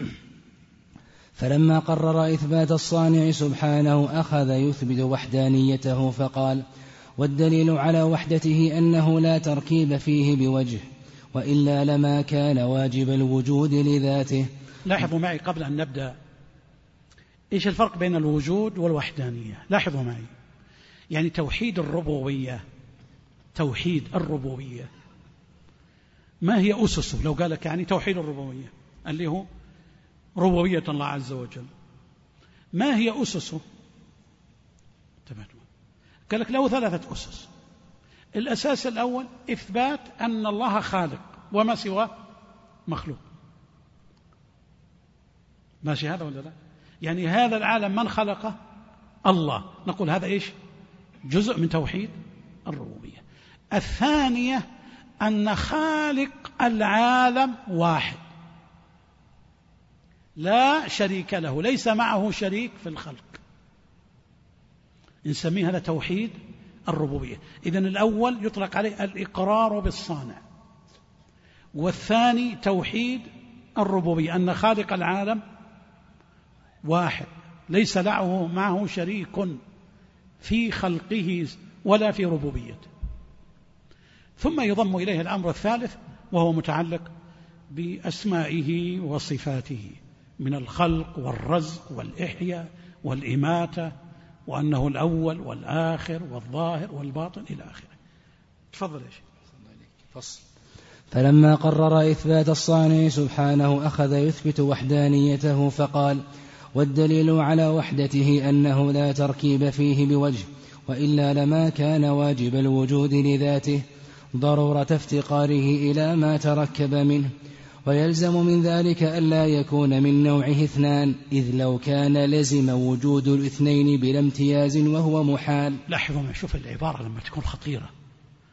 فلما قرر إثبات الصانع سبحانه أخذ يثبت وحدانيته فقال: والدليل على وحدته أنه لا تركيب فيه بوجه، وإلا لما كان واجب الوجود لذاته. لاحظوا معي قبل أن نبدأ إيش الفرق بين الوجود والوحدانية. لاحظوا معي، يعني توحيد الربوبية ما هي أسسه؟ لو قال لك يعني توحيد الربوبية اللي هو ربوبية الله عز وجل، ما هي أسسه؟ قال لك له 3 أسس. الأساس الأول إثبات أن الله خالق وما سواه مخلوق. ماشي هذا ولا لا؟ يعني هذا العالم من خلقه؟ الله. نقول هذا إيش؟ جزء من توحيد الربوبية. الثانية أن خالق العالم واحد لا شريك له، ليس معه شريك في الخلق، نسميه هذا توحيد الربوبية. إذن الأول يطلق عليه الإقرار بالصانع، والثاني توحيد الربوبية أن خالق العالم واحد ليس معه شريك في خلقه ولا في ربوبيته. ثم يضم إليه الأمر الثالث وهو متعلق بأسمائه وصفاته من الخلق والرزق والإحياء والإماتة، وأنه الأول والآخر والظاهر والباطن إلى آخره. تفضل يا شيخ. فصل. فلما قرر إثبات الصانع سبحانه أخذ يثبت وحدانيته فقال: والدليل على وحدته أنه لا تركيب فيه بوجه، وإلا لما كان واجب الوجود لذاته ضرورة افتقاره إلى ما تركب منه، ويلزم من ذلك ألا يكون من نوعه 2، إذ لو كان لزم وجود الاثنين بلا امتياز وهو محال. لاحظوا ما شوف العبارة لما تكون خطيرة.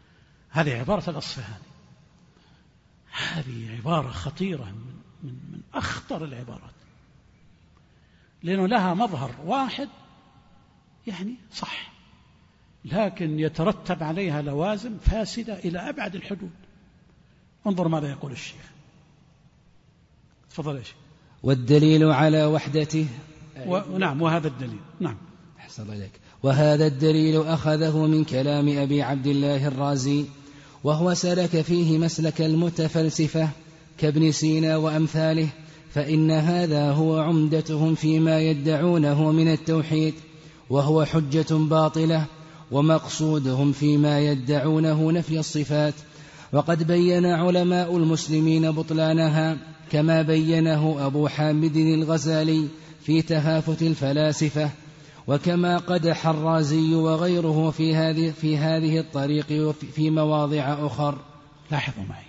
هذه عبارة الأصفهاني، هذه عبارة خطيرة من أخطر العبارات، لأنه لها مظهر واحد يعني صح، لكن يترتب عليها لوازم فاسدة إلى أبعد الحدود. انظر ماذا يقول الشيخ، تفضل يا شيخ. والدليل على وحدته نعم، وهذا الدليل، نعم أحسن إليك. وهذا الدليل أخذه من كلام أبي عبد الله الرازي، وهو سلك فيه مسلك المتفلسفة كابن سينا وأمثاله، فإن هذا هو عمدتهم فيما يدعونه من التوحيد، وهو حجة باطلة، ومقصودهم فيما يدعونه نفي الصفات. وقد بين علماء المسلمين بطلانها كما بينه أبو حامد الغزالي في تهافت الفلاسفة، وكما قدح الرازي وغيره في هذه الطريق وفي مواضع أخر. لاحظوا معي،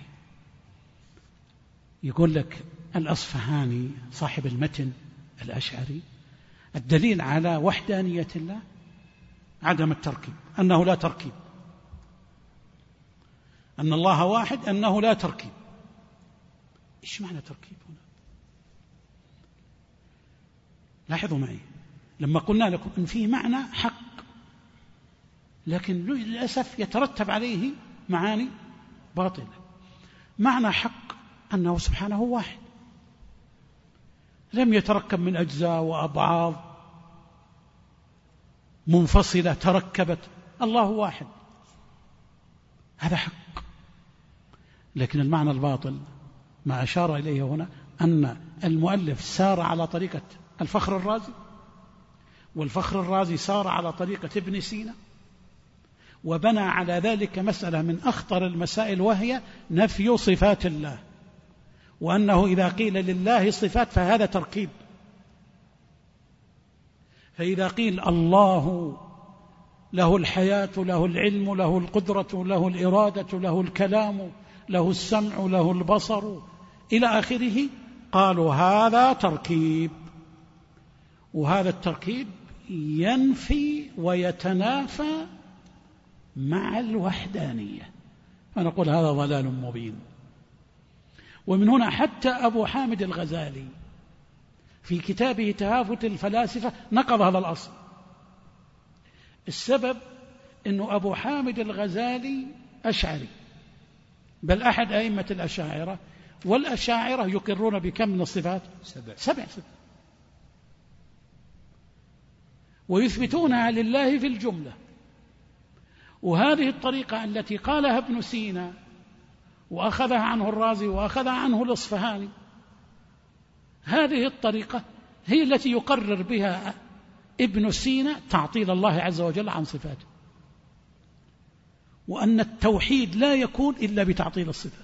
يقول لك الأصفهاني صاحب المتن الأشعري الدليل على وحدانية الله عدم التركيب، أنه لا تركيب، أن الله واحد، أنه لا تركيب. إيش معنى تركيب هنا؟ لاحظوا معي، لما قلنا لكم أن فيه معنى حق، لكن للأسف يترتب عليه معاني باطلة. معنى حق أنه سبحانه واحد، لم يتركب من أجزاء وأبعاض منفصلة تركبت، الله واحد، هذا حق. لكن المعنى الباطل ما أشار إليه هنا أن المؤلف سار على طريقة الفخر الرازي، والفخر الرازي سار على طريقة ابن سينا، وبنى على ذلك مسألة من أخطر المسائل، وهي نفي صفات الله، وأنه إذا قيل لله صفات فهذا تركيب. فإذا قيل الله له الحياة، له العلم، له القدرة، له الإرادة، له الكلام، له السمع، له البصر إلى آخره، قالوا هذا تركيب، وهذا التركيب ينفي ويتنافى مع الوحدانية، فنقول هذا ضلال مبين. ومن هنا حتى أبو حامد الغزالي في كتابه تهافت الفلاسفة نقض هذا الأصل. السبب أنه أبو حامد الغزالي أشعري، بل أحد أئمة الأشاعرة، والأشاعرة يقرون بكم من الصفات؟ 7 صفات، ويثبتونها لله في الجملة. وهذه الطريقة التي قالها ابن سينا وأخذها عنه الرازي وأخذها عنه الأصفهاني، هذه الطريقة هي التي يقرر بها ابن سينا تعطيل الله عز وجل عن صفاته، وأن التوحيد لا يكون إلا بتعطيل الصفات.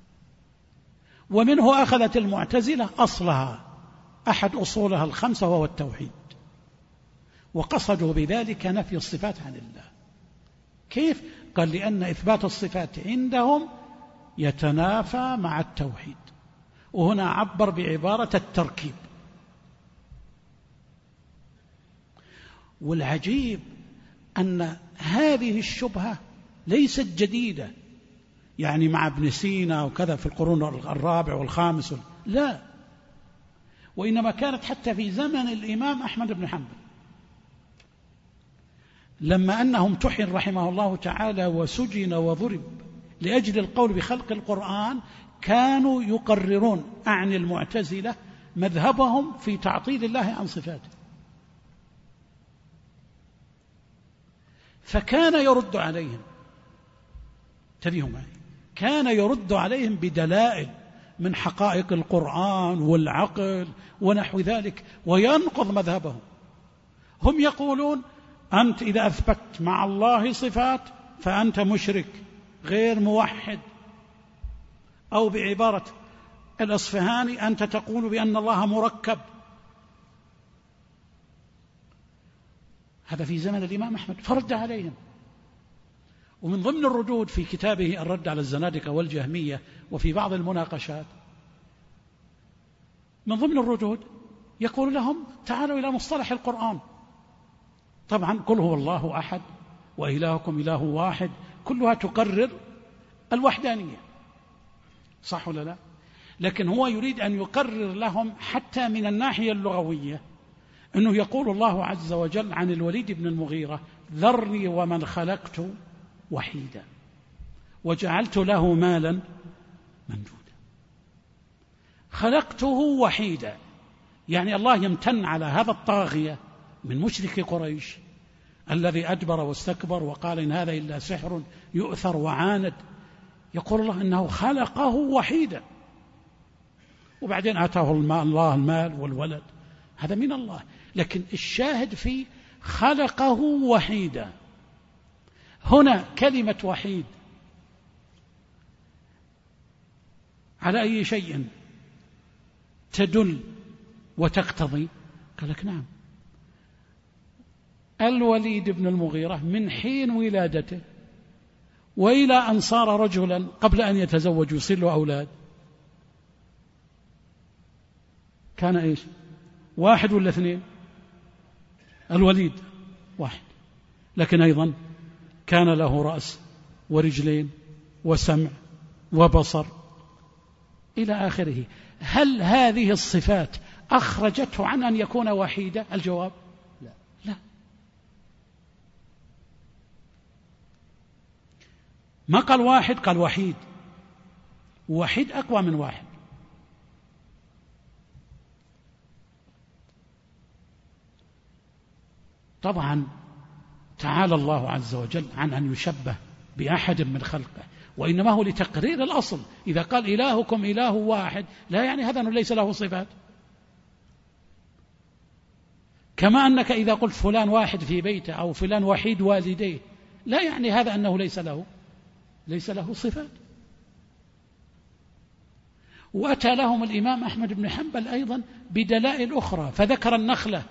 ومنه أخذت المعتزلة أصلها، أحد أصولها الخمسة، وهو التوحيد، وقصدوا بذلك نفي الصفات عن الله. كيف؟ قال لأن إثبات الصفات عندهم يتنافى مع التوحيد، وهنا عبر بعبارة التركيب. والعجيب أن هذه الشبهة ليست جديدة، يعني مع ابن سينا وكذا في القرون الرابع والخامس، لا، وإنما كانت حتى في زمن الإمام أحمد بن حنبل، لما أنه امتحن رحمه الله تعالى وسجن وضرب لأجل القول بخلق القرآن، كانوا يقررون عن المعتزلة مذهبهم في تعطيل الله عن صفاته، فكان يرد عليهم، انتبهوا معي، كان يرد عليهم بدلائل من حقائق القرآن والعقل ونحو ذلك، وينقض مذهبهم. هم يقولون أنت إذا أثبت مع الله صفات فأنت مشرك غير موحد، أو بعبارة الأصفهاني أنت تقول بأن الله مركب. هذا في زمن الإمام أحمد، فرد عليهم. ومن ضمن الردود في كتابه الرد على الزنادقة والجهمية، وفي بعض المناقشات من ضمن الردود يقول لهم تعالوا إلى مصطلح القرآن. طبعا قل هو الله أحد وإلهكم إله واحد، كلها تقرر الوحدانية، صح ولا لا؟ لكن هو يريد أن يقرر لهم حتى من الناحية اللغوية أنه يقول الله عز وجل عن الوليد بن المغيرة: ذرني ومن خلقت وحيدا وجعلت له مالا ممدودا. خلقته وحيدا، يعني الله يمتن على هذا الطاغية من مشرك قريش الذي أدبر واستكبر وقال إن هذا إلا سحر يؤثر وعاند. يقول الله إنه خلقه وحيدا، وبعدين آتاه الله المال والولد، هذا من الله. لكن الشاهد في خلقه وحيدا. هنا كلمة وحيد على أي شيء تدل وتقتضي؟ قال لك نعم، الوليد بن المغيرة من حين ولادته وإلى أن صار رجلا قبل أن يتزوج ويصير له أولاد كان إيش؟ واحد ولا اثنين؟ الوليد واحد، لكن أيضا كان له رأس ورجلين وسمع وبصر إلى آخره. هل هذه الصفات أخرجته عن أن يكون وحيدا؟ الجواب لا. ما قال واحد، قال وحيد. وحيد أقوى من واحد. طبعا تعالى الله عز وجل عن أن يشبه بأحد من خلقه، وإنما هو لتقرير الأصل. إذا قال إلهكم إله واحد لا يعني هذا أنه ليس له صفات، كما أنك إذا قلت فلان واحد في بيته أو فلان وحيد والديه لا يعني هذا أنه ليس له صفات. وأتى لهم الإمام أحمد بن حنبل أيضا بدلائل أخرى، فذكر النخلة،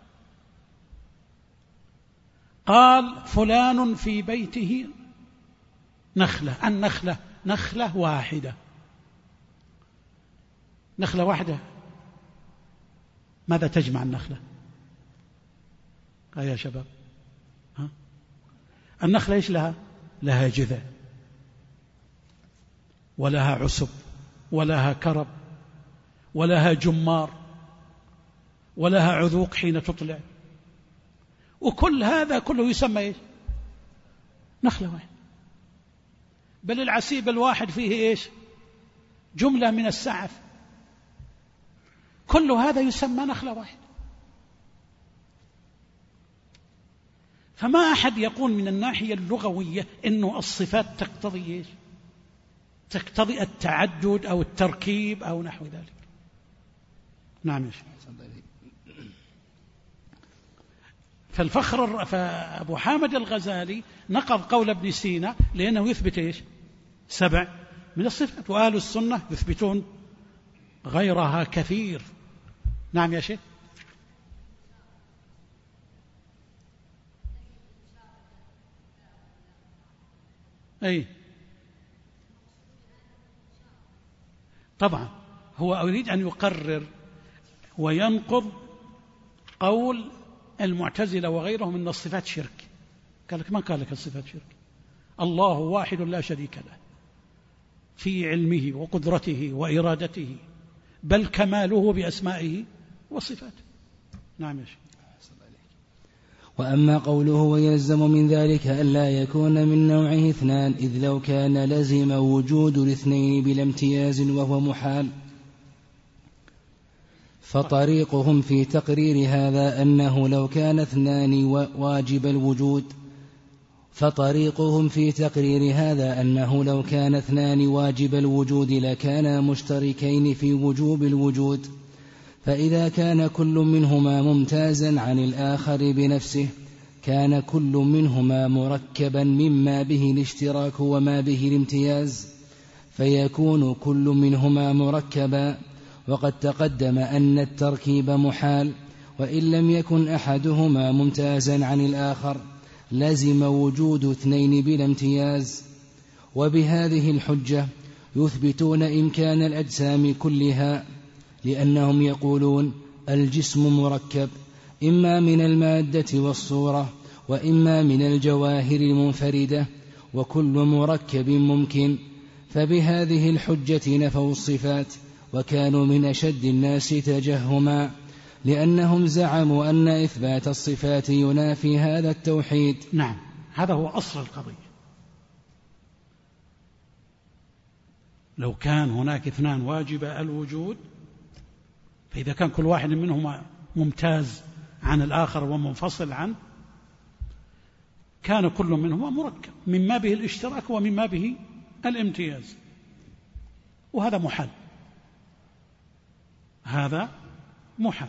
قال فلان في بيته نخلة. النخلة نخلة واحدة، نخلة واحدة ماذا تجمع النخلة؟ يا شباب، النخلة إيش لها؟ لها جذع ولها عسب ولها كرب ولها جمار ولها عذوق حين تطلع، وكل هذا كله يسمى إيش؟ نخلة واحدة. بل العسيب الواحد فيه إيش؟ جملة من السعف، كل هذا يسمى نخلة واحدة. فما أحد يقول من الناحية اللغوية إنه الصفات تقتضي إيش؟ تقتضي التعدد أو التركيب أو نحو ذلك. نعم يا شيخ. فأبو حامد الغزالي نقض قول ابن سينا لأنه يثبت إيش؟ 7 من الصفات، وأهل السنة يثبتون غيرها كثير. نعم يا شيخ. أي طبعا هو أريد أن يقرر وينقض قول المعتزلة وغيرهم من الصفات شرك. قال لك من قال لك الصفات شرك؟ الله واحد لا شريك له في علمه وقدرته وإرادته، بل كماله بأسمائه وصفاته. نعم يا شيخ. وأما قوله ويلزم من ذلك ألا يكون من نوعه اثنان، إذ لو كان لزم وجود الاثنين بلا امتياز وهو محال، فطريقهم في تقرير هذا أنه لو كان اثنان واجب الوجود لكانا مشتركين في وجوب الوجود. فإذا كان كل منهما ممتازا عن الآخر بنفسه كان كل منهما مركبا مما به الاشتراك وما به الامتياز، فيكون كل منهما مركبا. وقد تقدم أن التركيب محال، وإن لم يكن أحدهما ممتازا عن الآخر لزم وجود اثنين بلا امتياز. وبهذه الحجة يثبتون إمكان الأجسام كلها، لأنهم يقولون الجسم مركب إما من المادة والصورة وإما من الجواهر المنفردة، وكل مركب ممكن. فبهذه الحجة نفوا الصفات وكانوا من أشد الناس تجهما، لأنهم زعموا أن إثبات الصفات ينافي هذا التوحيد. نعم، هذا هو أصل القضية. لو كان هناك اثنان واجب الوجود، فإذا كان كل واحد منهما ممتاز عن الآخر ومنفصل عنه، كان كل منهما مركب مما به الاشتراك ومما به الامتياز، وهذا محال، هذا محال.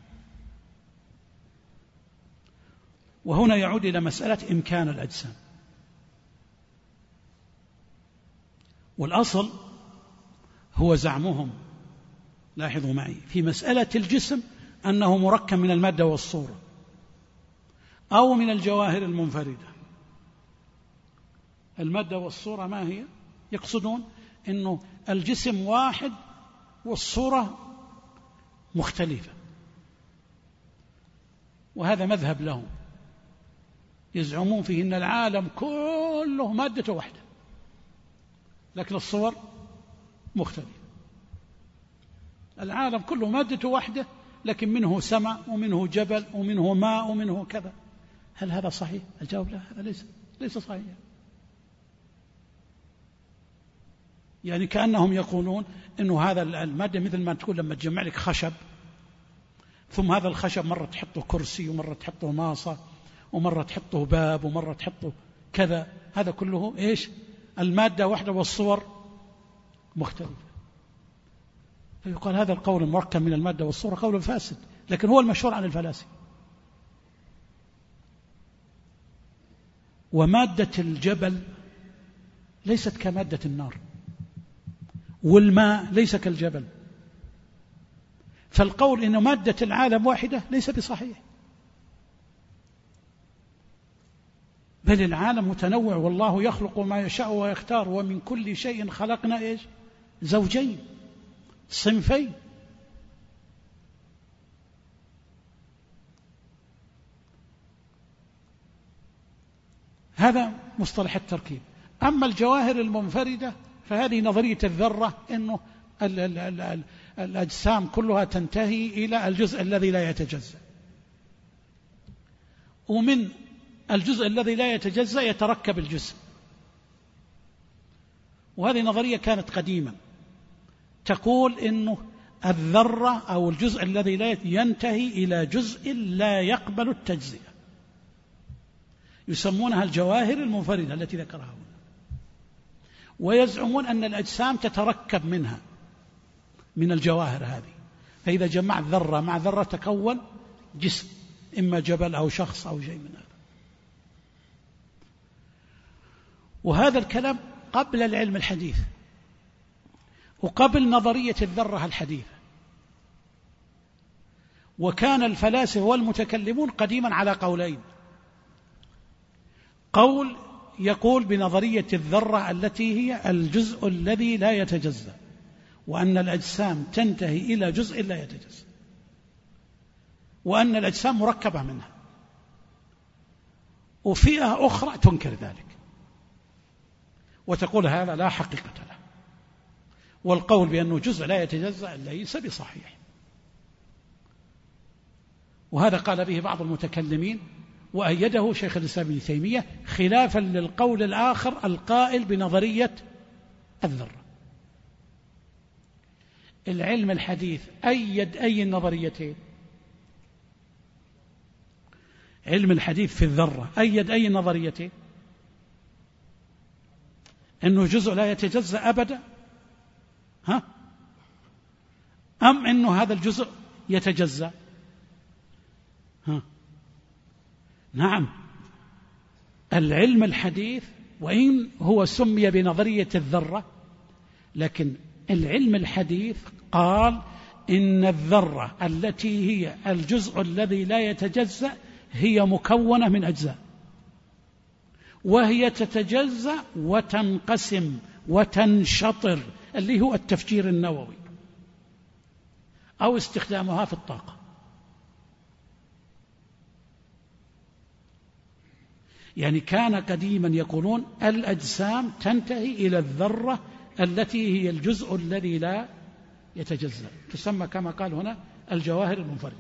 وهنا يعود إلى مسألة إمكان الأجسام. والأصل هو زعمهم، لاحظوا معي، في مسألة الجسم أنه مركب من المادة والصورة أو من الجواهر المنفردة. المادة والصورة ما هي؟ يقصدون أنه الجسم واحد والصورة مختلفة، وهذا مذهب لهم، يزعمون فيه أن العالم كله مادة واحدة لكن الصور مختلفة. العالم كله مادة واحدة لكن منه سماء ومنه جبل ومنه ماء ومنه كذا. هل هذا صحيح؟ الجواب لا، هذا ليس صحيح. يعني كأنهم يقولون إنه هذا المادة مثل ما تقول لما تجمع لك خشب، ثم هذا الخشب مرة تحطه كرسي ومرة تحطه ماصة ومرة تحطه باب ومرة تحطه كذا، هذا كله إيش؟ المادة واحدة والصور مختلفة. فيقال هذا القول المركب من المادة والصورة قول فاسد، لكن هو المشهور عن الفلاسفة. ومادة الجبل ليست كمادة النار، والماء ليس كالجبل، فالقول إن مادة العالم واحدة ليس بصحيح، بل العالم متنوع، والله يخلق ما يشاء ويختار، ومن كل شيء خلقنا إيش؟ زوجين، صنفين. هذا مصطلح التركيب. أما الجواهر المنفردة فهذه نظرية الذرة، إنه الأجسام كلها تنتهي إلى الجزء الذي لا يتجزأ، ومن الجزء الذي لا يتجزأ يتركب الجسم. وهذه نظرية كانت قديمة تقول إنه الذرة أو الجزء الذي لا ينتهي إلى جزء لا يقبل التجزئة، يسمونها الجواهر المنفردة التي ذكرها هنا. ويزعمون أن الأجسام تتركب منها، من الجواهر هذه، فإذا جمعت ذرة مع ذرة تكون جسم، إما جبل أو شخص أو شيء من هذا. وهذا الكلام قبل العلم الحديث وقبل نظرية الذرة الحديثة. وكان الفلاسفة والمتكلمون قديما على قولين: قول يقول بنظرية الذرة التي هي الجزء الذي لا يتجزأ، وأن الأجسام تنتهي إلى جزء لا يتجزأ، وأن الأجسام مركبة منها. وفئة أخرى تنكر ذلك وتقول هذا لا حقيقة له، والقول بأنه جزء لا يتجزأ ليس بصحيح. وهذا قال به بعض المتكلمين وأيده شيخ الإسلام ابن تيمية، خلافا للقول الآخر القائل بنظرية الذرة. العلم الحديث أيد أي النظريتين؟ علم الحديث في الذرة أيد أي نظريتين؟ إنه جزء لا يتجزأ أبدا، أم إنه هذا الجزء يتجزأ؟ نعم، العلم الحديث وإن هو سمي بنظرية الذرة، لكن العلم الحديث قال إن الذرة التي هي الجزء الذي لا يتجزأ هي مكونة من أجزاء، وهي تتجزأ وتنقسم وتنشطر، اللي هو التفجير النووي أو استخدامها في الطاقة. يعني كان قديما يقولون الأجسام تنتهي إلى الذرة التي هي الجزء الذي لا يتجزأ، تسمى كما قال هنا الجواهر المنفردة.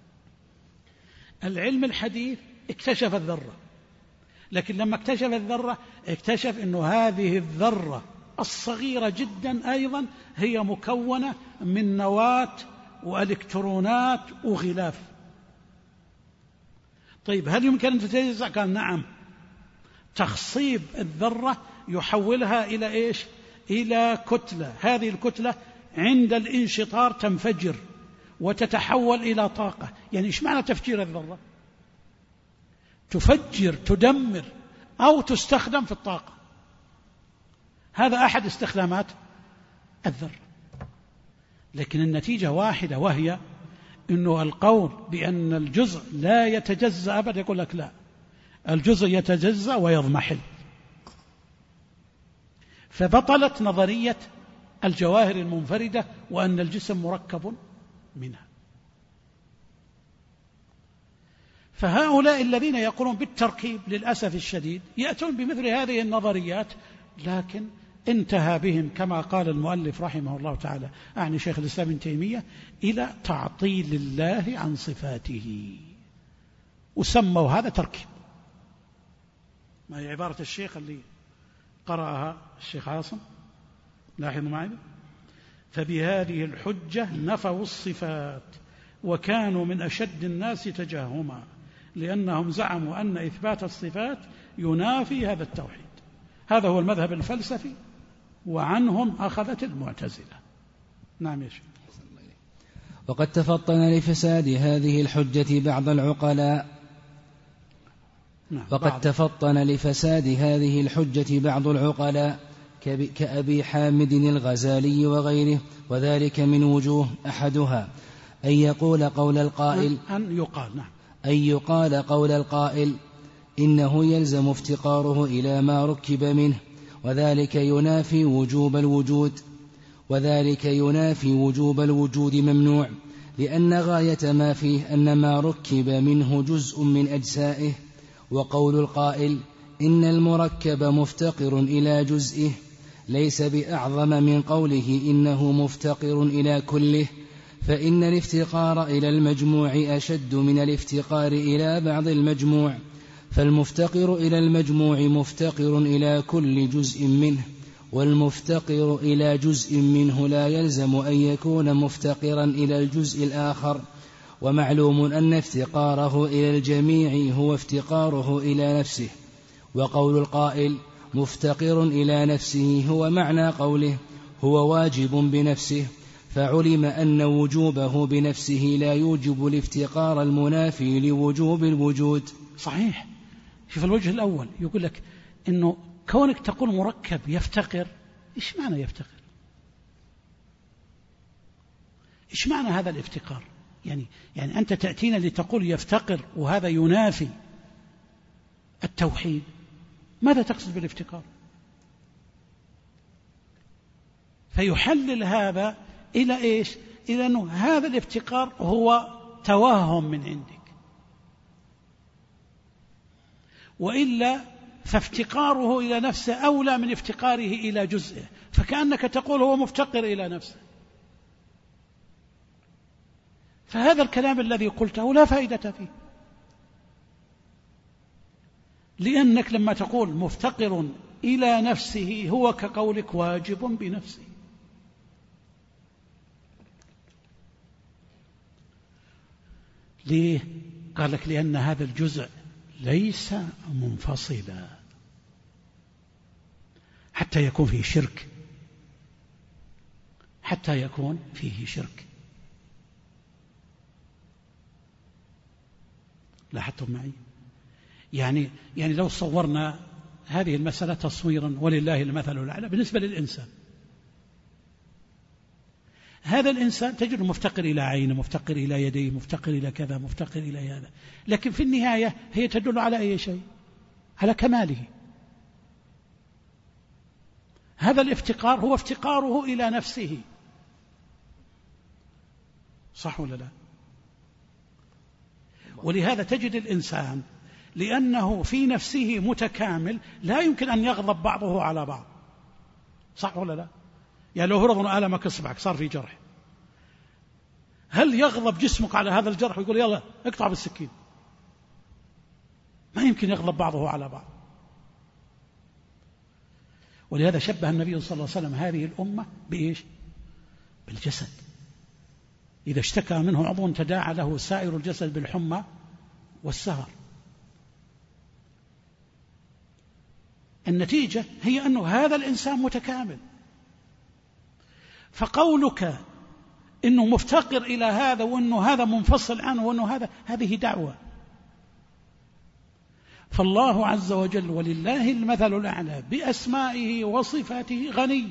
العلم الحديث اكتشف الذرة، لكن لما اكتشف الذرة اكتشف أن هذه الذرة الصغيرة جدا أيضا هي مكونة من نواة وإلكترونات وغلاف. طيب هل يمكن أن تتجزأ؟ قال نعم. تخصيب الذرة يحولها إلى إيش؟ إلى كتلة، هذه الكتلة عند الانشطار تنفجر وتتحول إلى طاقة. يعني إيش معنى تفجير الذرة؟ تفجر، تدمر، أو تستخدم في الطاقة. هذا أحد استخدامات الذرة. لكن النتيجة واحدة، وهي أنه القول بأن الجزء لا يتجزأ أبدا يقول لك لا، الجزء يتجزأ ويضمحل. فبطلت نظرية الجواهر المنفردة وأن الجسم مركب منها. فهؤلاء الذين يقولون بالتركيب للأسف الشديد يأتون بمثل هذه النظريات، لكن انتهى بهم كما قال المؤلف رحمه الله تعالى، أعني شيخ الإسلام ابن تيمية، إلى تعطيل الله عن صفاته، وسموا هذا تركيب. ما هي عبارة الشيخ اللي قرأها الشيخ عاصم، لاحظوا معي: فبهذه الحجة نفوا الصفات وكانوا من أشد الناس تجاهما، لأنهم زعموا أن إثبات الصفات ينافي هذا التوحيد. هذا هو المذهب الفلسفي، وعنهم أخذت المعتزلة. نعم يا شيخ. وقد تفطن لفساد هذه الحجة بعض العقلاء بعض العقلاء كأبي حامد الغزالي وغيره، وذلك من وجوه: أحدها أن يقال قول القائل إنه يلزم افتقاره إلى ما ركب منه، وذلك ينافي وجوب الوجود ممنوع، لأن غاية ما فيه أن ما ركب منه جزء من أجزائه. وقول القائل إن المركب مفتقر إلى جزئه ليس بأعظم من قوله إنه مفتقر إلى كله، فإن الافتقار إلى المجموع أشد من الافتقار إلى بعض المجموع، فالمفتقر إلى المجموع مفتقر إلى كل جزء منه، والمفتقر إلى جزء منه لا يلزم أن يكون مفتقرا إلى الجزء الآخر. ومعلوم أن افتقاره إلى الجميع هو افتقاره إلى نفسه. وقول القائل مفتقر إلى نفسه هو معنى قوله هو واجب بنفسه، فعلم أن وجوبه بنفسه لا يوجب الافتقار المنافي لوجوب الوجود. صحيح. في الوجه الأول يقول لك إنه كونك تقول مركب يفتقر، إيش معنى يفتقر؟ إيش معنى هذا الافتقار؟ يعني أنت تأتينا لتقول يفتقر وهذا ينافي التوحيد، ماذا تقصد بالافتقار؟ فيحلل هذا إلى إيش؟ إلى أنه هذا الافتقار هو توهم من عندك، وإلا فافتقاره إلى نفسه أولى من افتقاره إلى جزئه، فكأنك تقول هو مفتقر إلى نفسه. فهذا الكلام الذي قلته لا فائدة فيه، لأنك لما تقول مفتقر إلى نفسه هو كقولك واجب بنفسه. ليه؟ قال لك لأن هذا الجزء ليس منفصلا حتى يكون فيه شرك. لاحظتم معي؟ يعني لو صورنا هذه المسألة تصويرا ولله المثل الأعلى بالنسبة للإنسان، هذا الإنسان تجد مفتقر إلى عينه، مفتقر إلى يديه، مفتقر إلى كذا، مفتقر إلى هذا، لكن في النهاية هي تدل على أي شيء؟ على كماله. هذا الافتقار هو افتقاره إلى نفسه، صح ولا لا؟ ولهذا تجد الإنسان لأنه في نفسه متكامل لا يمكن أن يغضب بعضه على بعض، صح ولا لا؟ يعني لو فرضنا ألمك إصبعك صار في جرح، هل يغضب جسمك على هذا الجرح ويقول يلا اقطع بالسكين؟ ما يمكن يغضب بعضه على بعض. ولهذا شبه النبي صلى الله عليه وسلم هذه الأمة بإيش؟ بالجسد، إذا اشتكى منه عضو تداعى له سائر الجسد بالحمى والسهر. النتيجة هي أنه هذا الإنسان متكامل، فقولك إنه مفتقر إلى هذا وإنه هذا منفصل عنه وإنه هذه دعوة. فالله عز وجل ولله المثل الأعلى بأسمائه وصفاته غني،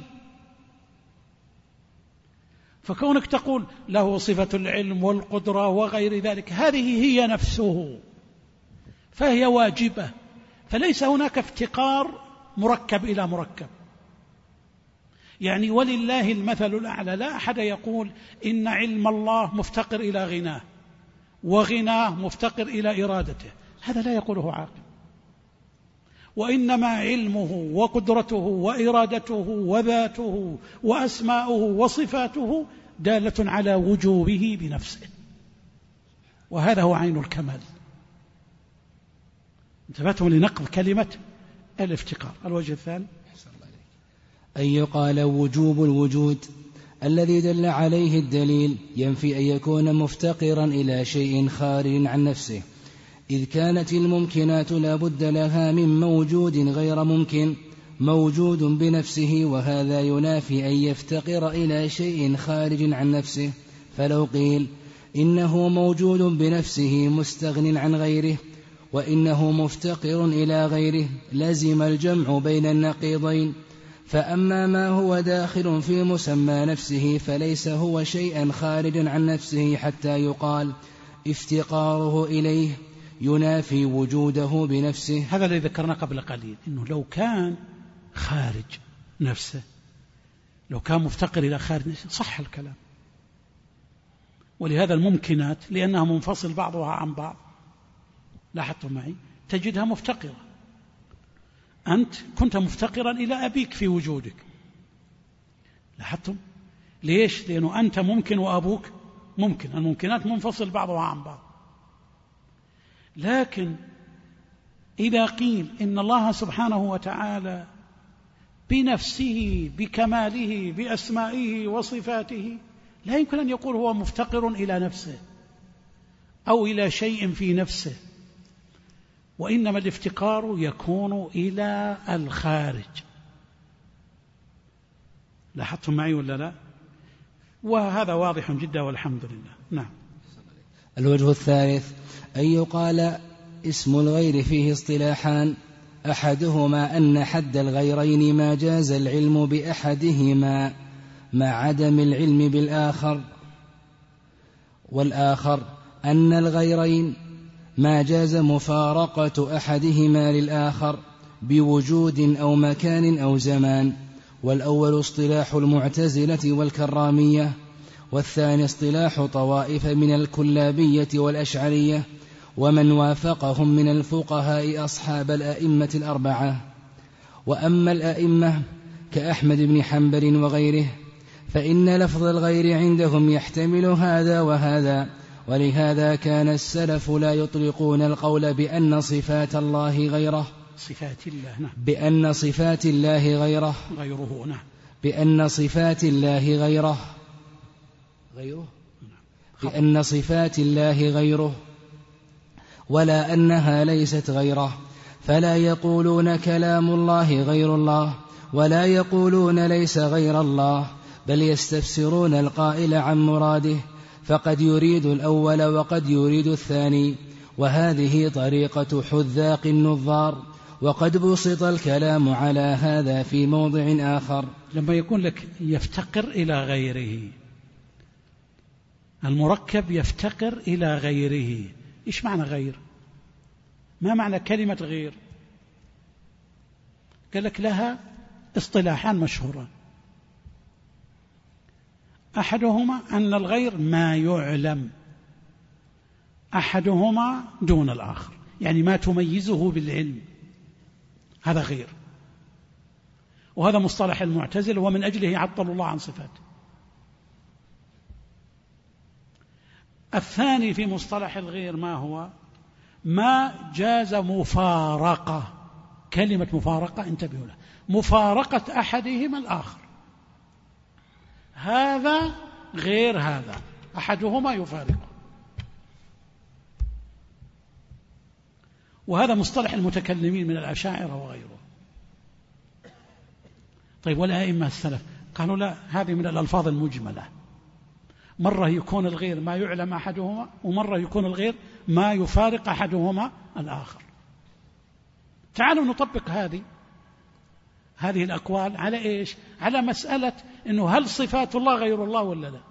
فكونك تقول له صفة العلم والقدرة وغير ذلك هذه هي نفسه فهي واجبة، فليس هناك افتقار مركب إلى مركب. يعني ولله المثل الأعلى، لا أحد يقول إن علم الله مفتقر إلى غناه وغناه مفتقر إلى إرادته، هذا لا يقوله عاقل. وإنما علمه وقدرته وإرادته وذاته وأسماؤه وصفاته دالة على وجوبه بنفسه، وهذا هو عين الكمال. انتبهتم لنقل كلمة الافتقار. الوجه الثاني أن يقال وجوب الوجود الذي دل عليه الدليل ينفي أن يكون مفتقرا إلى شيء خارج عن نفسه، إذ كانت الممكنات لا بد لها من موجود غير ممكن موجود بنفسه، وهذا ينافي أن يفتقر إلى شيء خارج عن نفسه. فلو قيل إنه موجود بنفسه مستغن عن غيره وإنه مفتقر إلى غيره لزم الجمع بين النقيضين. فأما ما هو داخل في مسمى نفسه فليس هو شيئا خارجا عن نفسه حتى يقال افتقاره إليه ينافي وجوده بنفسه. هذا الذي ذكرنا قبل قليل، إنه لو كان خارج نفسه، لو كان مفتقر إلى خارج نفسه صح الكلام. ولهذا الممكنات لأنها منفصل بعضها عن بعض، لاحظتم معي، تجدها مفتقرة. أنت كنت مفتقرا إلى أبيك في وجودك، لاحظتم؟ ليش؟ لأنه أنت ممكن وأبوك ممكن، الممكنات منفصل بعضها عن بعض. لكن إذا قيل إن الله سبحانه وتعالى بنفسه بكماله بأسمائه وصفاته لا يمكن أن يقول هو مفتقر إلى نفسه أو إلى شيء في نفسه، وإنما الافتقار يكون إلى الخارج. لاحظتم معي ولا لا؟ وهذا واضح جدا والحمد لله. نعم. الوجه الثالث أن يقال اسم الغير فيه اصطلاحان، أحدهما أن حد الغيرين ما جاز العلم بأحدهما مع عدم العلم بالآخر، والآخر أن الغيرين ما جاز مفارقة أحدهما للآخر بوجود أو مكان أو زمان. والأول اصطلاح المعتزلة والكرامية، والثاني اصطلاح طوائف من الكلابية والأشعرية ومن وافقهم من الفقهاء أصحاب الأئمة الأربعة. وأما الأئمة كأحمد بن حنبل وغيره فإن لفظ الغير عندهم يحتمل هذا وهذا، ولهذا كان السلف لا يطلقون القول بأن صفات الله غيره، صفات الله نعم، بأن صفات الله غيره نعم، بأن صفات الله غيره بأن صفات الله غيره ولا أنها ليست غيره، فلا يقولون كلام الله غير الله ولا يقولون ليس غير الله، بل يستفسرون القائل عن مراده، فقد يريد الأول وقد يريد الثاني، وهذه طريقة حذاق النظار، وقد بسط الكلام على هذا في موضع آخر. لما يكون لك يفتقر إلى غيره، المركب يفتقر إلى غيره، إيش معنى غير؟ ما معنى كلمة غير؟ قال لك لها اصطلاحان مشهوران، أحدهما أن الغير ما يعلم، أحدهما دون الآخر، يعني ما تميزه بالعلم، هذا غير. وهذا مصطلح المعتزلة، ومن أجله عطل الله عن صفاته. الثاني في مصطلح الغير ما هو؟ ما جاز مفارقة. كلمة مفارقة انتبهوا لها، مفارقة أحدهما الآخر، هذا غير هذا، أحدهما يفارقه. وهذا مصطلح المتكلمين من الأشاعرة وغيره. طيب والأئمة السلف قالوا لا، هذه من الألفاظ المجملة، مرة يكون الغير ما يعلم أحدهما، ومرة يكون الغير ما يفارق أحدهما الآخر. تعالوا نطبق هذه الأقوال على إيش؟ على مسألة إنه هل صفات الله غير الله ولا لا؟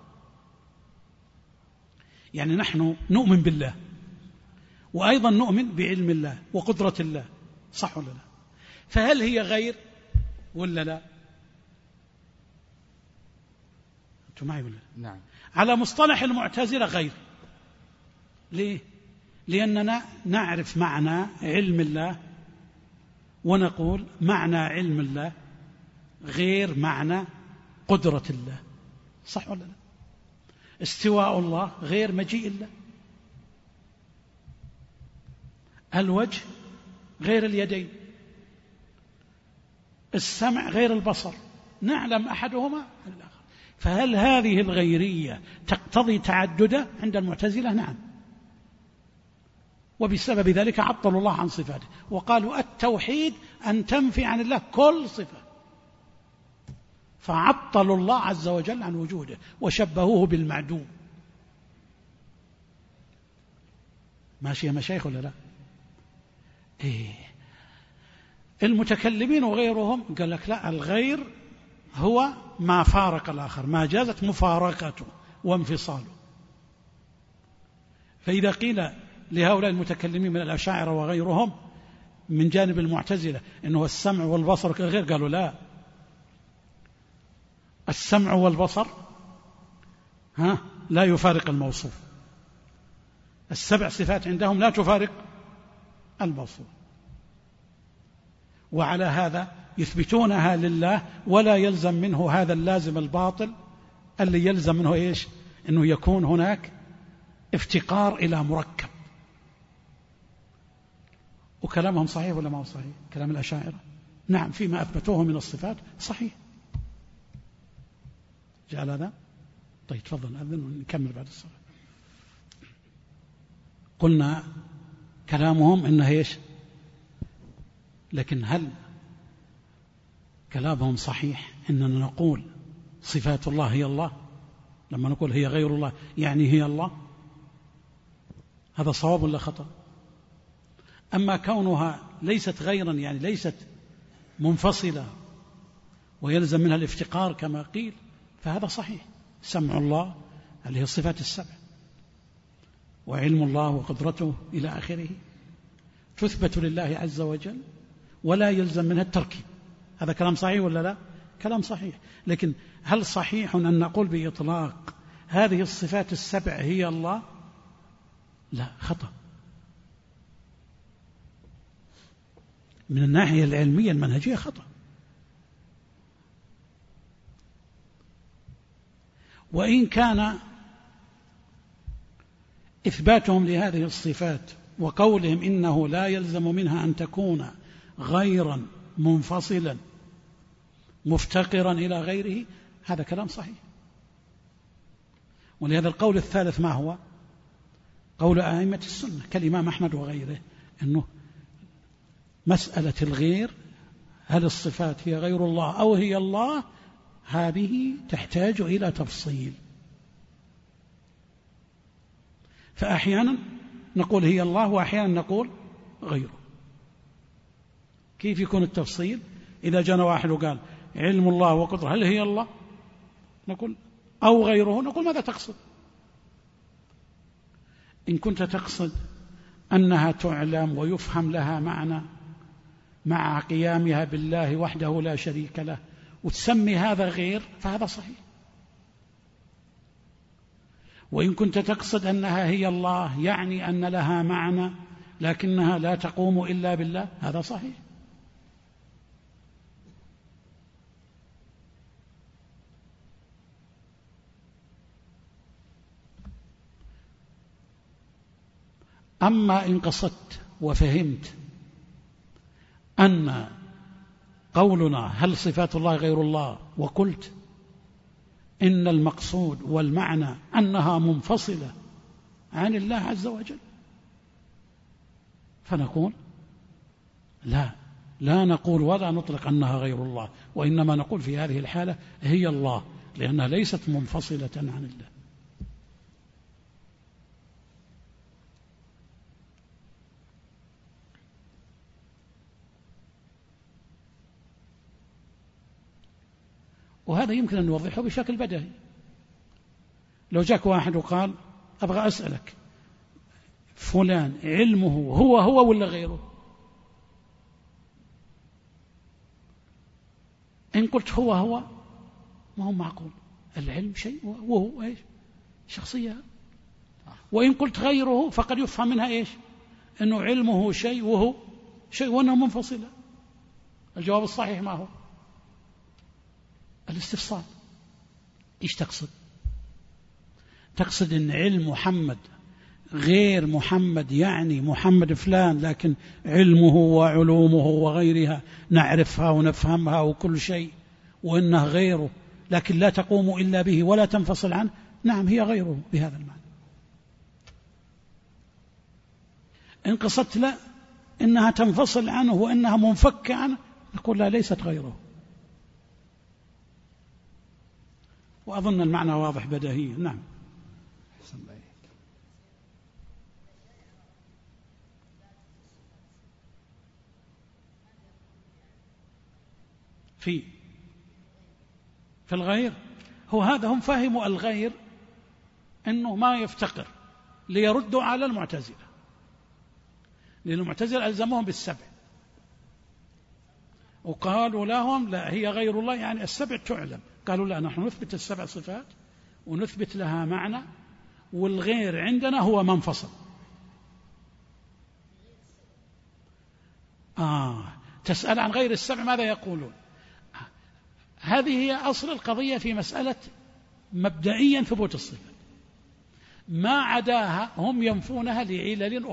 يعني نحن نؤمن بالله، وأيضا نؤمن بعلم الله وقدرة الله، صح ولا لا؟ فهل هي غير ولا لا؟ أنتم معي ولا لا؟ نعم. على مصطلح المعتزلة غير. ليه؟ لأننا نعرف معنى علم الله، ونقول معنى علم الله غير معنى قدرة الله، صح ولا لا؟ استواء الله غير مجيء الله، الوجه غير اليدين، السمع غير البصر، نعلم أحدهما الآخر. فهل هذه الغيرية تقتضي تعدده عند المعتزلة؟ نعم. وبسبب ذلك عطلوا الله عن صفاته، وقالوا التوحيد أن تنفي عن الله كل صفة، فعطلوا الله عز وجل عن وجوده وشبهوه بالمعدوم. ماشي يا مشايخ ولا لا؟ إيه. المتكلمين وغيرهم قال لك لا، الغير هو ما فارق الآخر، ما جازت مفارقته وانفصاله. فإذا قيل لهؤلاء المتكلمين من الأشاعرة وغيرهم من جانب المعتزلة إنه السمع والبصر كغير، قالوا لا، السمع والبصر لا يفارق الموصوف، السبع صفات عندهم لا تفارق الموصوف، وعلى هذا يثبتونها لله، ولا يلزم منه هذا اللازم الباطل اللي يلزم منه إيش؟ إنه يكون هناك افتقار إلى مركب. وكلامهم صحيح ولا ما هو صحيح؟ كلام الأشاعرة نعم فيما أثبتوه من الصفات صحيح. جعل هذا طيب تفضل أذن ونكمل بعد الصلاة. قلنا كلامهم إنه إيش؟ لكن هل كلامهم صحيح إننا نقول صفات الله هي الله؟ لما نقول هي غير الله يعني هي الله؟ هذا صواب ولا خطأ؟ أما كونها ليست غيرا يعني ليست منفصلة ويلزم منها الافتقار كما قيل، فهذا صحيح. سمع الله اللي هي الصفات السبع، وعلم الله وقدرته إلى آخره تثبت لله عز وجل ولا يلزم منها التركيب. هذا كلام صحيح ولا لا؟ كلام صحيح. لكن هل صحيح أن نقول بإطلاق هذه الصفات السبع هي الله؟ لا، خطأ. من الناحية العلمية المنهجية خطأ. وإن كان إثباتهم لهذه الصفات وقولهم إنه لا يلزم منها أن تكون غيرا منفصلا مفتقرا إلى غيره، هذا كلام صحيح. ولهذا القول الثالث ما هو؟ قول أئمة السنة كالإمام أحمد وغيره، أنه مسألة الغير، هل الصفات هي غير الله أو هي الله، هذه تحتاج إلى تفصيل. فأحيانا نقول هي الله وأحيانا نقول غيره. كيف يكون التفصيل؟ إذا جاءنا واحد وقال علم الله وقدره هل هي الله؟ نقول أو غيره، نقول ماذا تقصد؟ إن كنت تقصد أنها تعلم ويفهم لها معنى مع قيامها بالله وحده لا شريك له وتسمي هذا غير، فهذا صحيح. وإن كنت تقصد أنها هي الله يعني أن لها معنى لكنها لا تقوم إلا بالله، هذا صحيح. أما إن قصدت وفهمت أن قولنا هل صفات الله غير الله، وقلت إن المقصود والمعنى أنها منفصلة عن الله عز وجل، فنقول لا نقول ولا نطلق أنها غير الله، وإنما نقول في هذه الحالة هي الله، لأنها ليست منفصلة عن الله. وهذا يمكن أن نوضحه بشكل بديهي. لو جاك واحد وقال أبغى أسألك فلان علمه هو ولا غيره؟ إن قلت هو ما هو معقول، العلم شيء وهو إيش؟ شخصية. وإن قلت غيره فقد يفهم منها إيش؟ أنه علمه شيء وهو شيء وأنه منفصلة. الجواب الصحيح ما هو؟ الاستفصال. إيش تقصد؟ تقصد أن علم محمد غير محمد، يعني محمد فلان لكن علمه وعلومه وغيرها نعرفها ونفهمها وكل شيء، وإنه غيره لكن لا تقوم إلا به ولا تنفصل عنه؟ نعم هي غيره بهذا المعنى. إن قصدت لا إنها تنفصل عنه وإنها منفكة عنه، نقول لا، ليست غيره. وأظن المعنى واضح بديهي. نعم. في الغير، هو هذا هم فهموا الغير أنه ما يفتقر، ليردوا على المعتزلة، لأن المعتزلة ألزموهم بالسبع وقالوا لهم لا، هي غير الله يعني السبع تعلم. قالوا لا، نحن نثبت السبع صفات ونثبت لها معنى، والغير عندنا هو منفصل. تسأل عن غير السبع ماذا يقولون؟ هذه هي أصل القضية في مسألة مبدئيا ثبوت الصفة، ما عداها هم ينفونها لعلل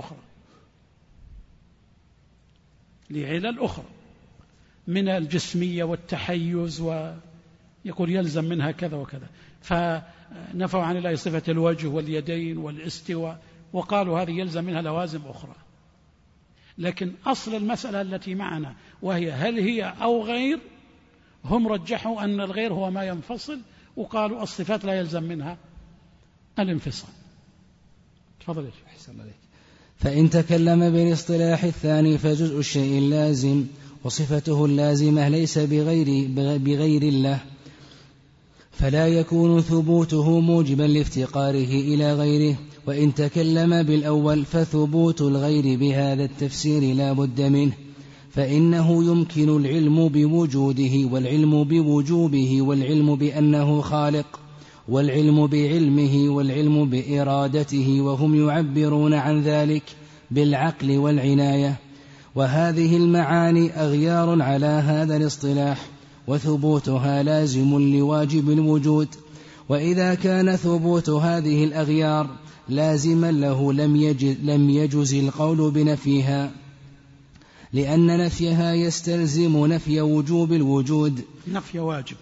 أخرى من الجسمية والتحيز، ويقول يلزم منها كذا وكذا، فنفوا عن الله صفة الوجه واليدين والاستواء، وقالوا هذه يلزم منها لوازم أخرى. لكن أصل المسألة التي معنا وهي هل هي أو غير، هم رجحوا أن الغير هو ما ينفصل، وقالوا الصفات لا يلزم منها الانفصال. تفضل. فإن تكلم بالاصطلاح الثاني فجزء الشيء اللازم وصفته اللازمة ليس بغير الله، فلا يكون ثبوته موجبا لافتقاره إلى غيره. وإن تكلم بالأول فثبوت الغير بهذا التفسير لا بد منه، فإنه يمكن العلم بوجوده والعلم بوجوبه والعلم بأنه خالق والعلم بعلمه والعلم بإرادته، وهم يعبرون عن ذلك بالعقل والعناية. وهذه المعاني أغيار على هذا الاصطلاح، وثبوتها لازم لواجب الوجود. وإذا كان ثبوت هذه الأغيار لازما له لم يجز القول بنفيها، لأن نفيها يستلزم نفي وجوب الوجود. نفي واجب.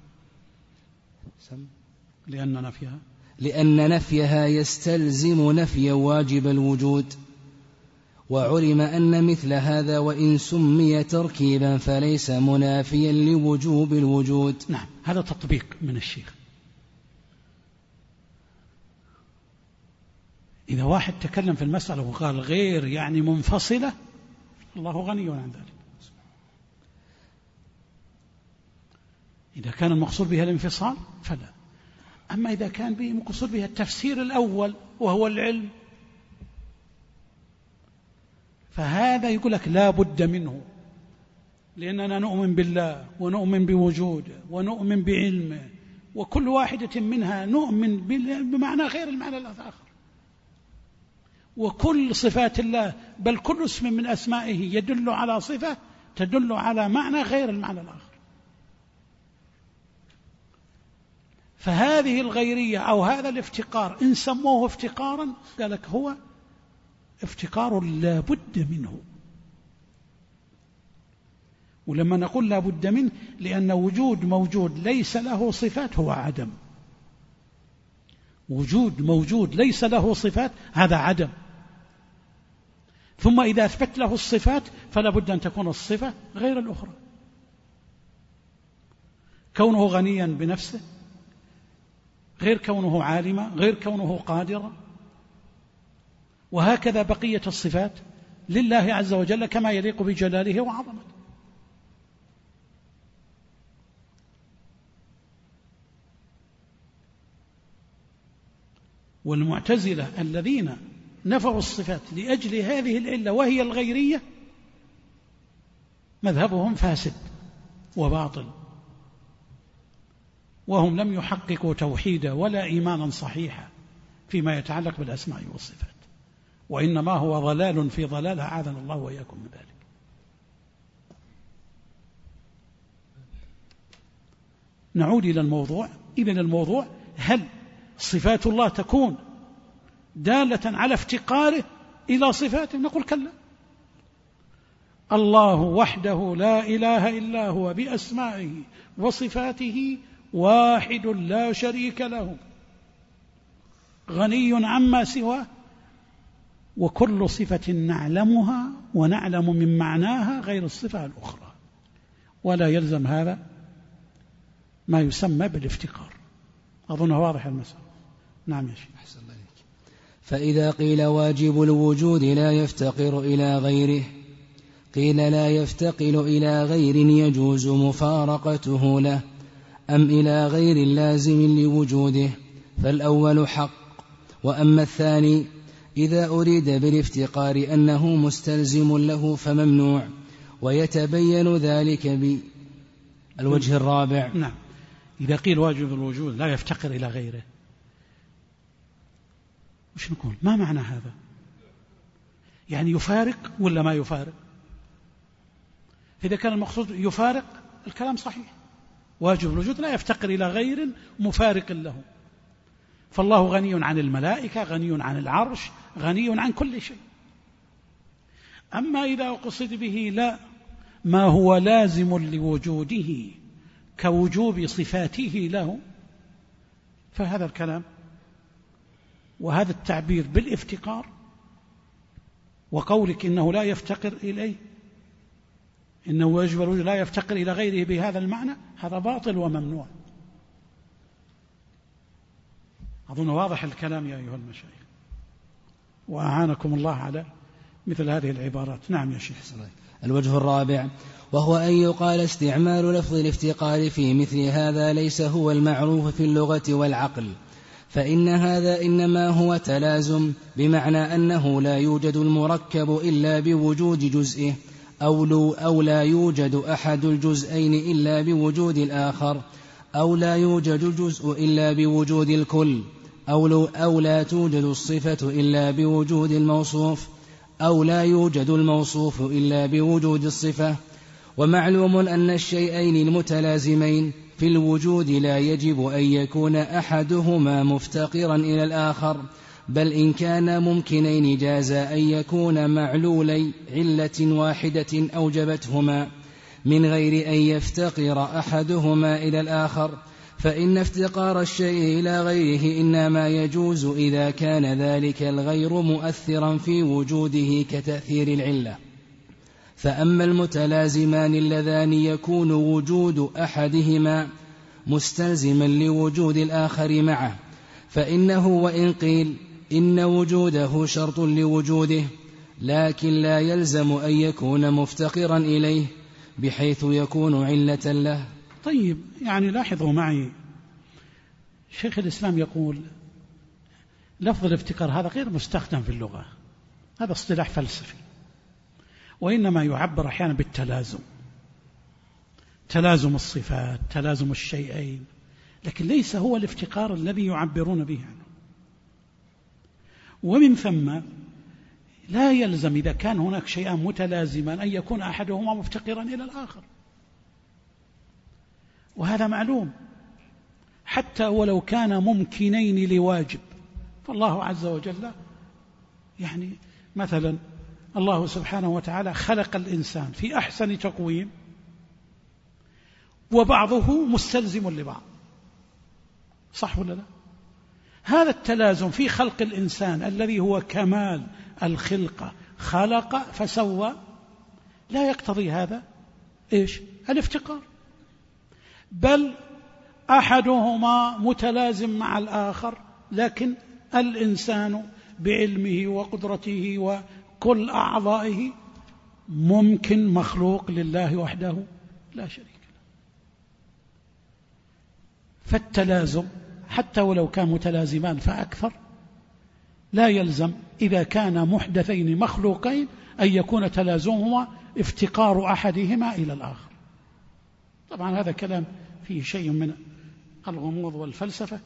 لأن نفيها يستلزم نفي واجب الوجود. وعلم أن مثل هذا وإن سمي تركيبا فليس منافيا لوجوب الوجود. نعم، هذا تطبيق من الشيخ. إذا واحد تكلم في المسألة وقال غير يعني منفصلة، الله غني عن ذلك. إذا كان المقصود بها الانفصال فلا. أما إذا كان مقصود بها التفسير الأول وهو العلم، فهذا يقول لك لا بد منه، لأننا نؤمن بالله ونؤمن بوجوده ونؤمن بعلمه، وكل واحدة منها نؤمن بمعنى غير المعنى الآخر. وكل صفات الله، بل كل اسم من أسمائه يدل على صفة تدل على معنى غير المعنى الآخر. فهذه الغيرية أو هذا الافتقار إن سموه افتقارا قالك هو افتقار لا بد منه. ولما نقول لا بد منه لأن وجود موجود ليس له صفات هو عدم. وجود موجود ليس له صفات هذا عدم. ثم إذا أثبت له الصفات فلا بد أن تكون الصفة غير الأخرى. كونه غنيا بنفسه غير كونه عالما غير كونه قادرا، وهكذا بقية الصفات لله عز وجل كما يليق بجلاله وعظمته. والمعتزلة الذين نفوا الصفات لأجل هذه العلة وهي الغيرية مذهبهم فاسد وباطل، وهم لم يحققوا توحيدا ولا إيمانا صحيحا فيما يتعلق بالأسماء والصفات، وإنما هو ضلال في ضلال أعاذنا الله وإياكم من ذلك. نعود إلى الموضوع هل صفات الله تكون دالة على افتقاره إلى صفاته؟ نقول كلا. الله وحده لا إله إلا هو بأسمائه وصفاته واحد لا شريك له، غني عما سواه، وكل صفة نعلمها ونعلم من معناها غير الصفة الأخرى، ولا يلزم هذا ما يسمى بالافتقار. أظن واضح المسألة. نعم يا شيخ. أحسن الله عليك. فإذا قيل واجب الوجود لا يفتقر إلى غيره، قيل لا يفتقر إلى غير يجوز مفارقته له أم إلى غير لازم لوجوده، فالأول حق. وأما الثاني إذا أريد بالافتقار أنه مستلزم له فممنوع، ويتبين ذلك بالوجه الرابع. نعم. إذا قيل واجب الوجود لا يفتقر إلى غيره، وش نقول؟ ما معنى هذا؟ يعني يفارق ولا ما يفارق؟ إذا كان المقصود يفارق الكلام صحيح، واجب الوجود لا يفتقر إلى غير مفارق له، فالله غني عن الملائكة، غني عن العرش، غني عن كل شيء. أما إذا قصد به لا ما هو لازم لوجوده كوجوب صفاته له، فهذا الكلام وهذا التعبير بالافتقار وقولك إنه لا يفتقر إليه، إنه واجب الوجود لا يفتقر إلى غيره بهذا المعنى، هذا باطل وممنوع. أظن واضح الكلام يا أيها المشايخ، وأعانكم الله على مثل هذه العبارات. نعم يا شيخ. الوجه الرابع وهو أن يقال استعمال لفظ الافتقار في مثل هذا ليس هو المعروف في اللغة والعقل، فإن هذا إنما هو تلازم، بمعنى أنه لا يوجد المركب إلا بوجود جزئه، أو لا يوجد أحد الجزئين إلا بوجود الآخر، أو لا يوجد الجزء إلا بوجود الكل، أو لا توجد الصفة إلا بوجود الموصوف، أو لا يوجد الموصوف إلا بوجود الصفة. ومعلوم أن الشيئين المتلازمين في الوجود لا يجب أن يكون أحدهما مفتقرا إلى الآخر، بل إن كان ممكنين جاز أن يكون معلولي علة واحدة أوجبتهما من غير أن يفتقر أحدهما إلى الآخر، فإن افتقار الشيء إلى غيره إنما يجوز إذا كان ذلك الغير مؤثرا في وجوده كتأثير العلة. فأما المتلازمان اللذان يكون وجود أحدهما مستلزما لوجود الآخر معه، فإنه وإن قيل إن وجوده شرط لوجوده، لكن لا يلزم أن يكون مفتقرا إليه بحيث يكون علة له. طيب، يعني لاحظوا معي، شيخ الإسلام يقول لفظ الافتقار هذا غير مستخدم في اللغة، هذا اصطلاح فلسفي، وإنما يعبر أحيانا بالتلازم، تلازم الصفات، تلازم الشيئين، لكن ليس هو الافتقار الذي يعبرون به عنه. ومن ثم لا يلزم إذا كان هناك شيئان متلازمان أن يكون أحدهما مفتقرا إلى الآخر، وهذا معلوم، حتى ولو كان ممكنين لواجب، فالله عز وجل يعني مثلا الله سبحانه وتعالى خلق الإنسان في أحسن تقويم، وبعضه مستلزم لبعض، صح ولا لا؟ هذا التلازم في خلق الإنسان الذي هو كمال الخلقة، خلق فسوى، لا يقتضي هذا إيش؟ الافتقار، بل أحدهما متلازم مع الآخر، لكن الإنسان بعلمه وقدرته وكل أعضائه ممكن مخلوق لله وحده لا شريك له. فالتلازم حتى ولو كان متلازمان فأكثر لا يلزم إذا كان محدثين مخلوقين أن يكون تلازمهما افتقار أحدهما إلى الآخر. طبعا هذا كلام فيه شيء من الغموض والفلسفة،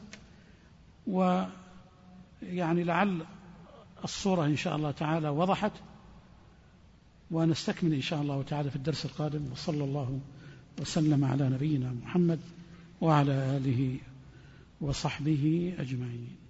ويعني لعل الصورة إن شاء الله تعالى وضحت، ونستكمل إن شاء الله تعالى في الدرس القادم. وصلى الله وسلم على نبينا محمد وعلى آله وصحبه أجمعين.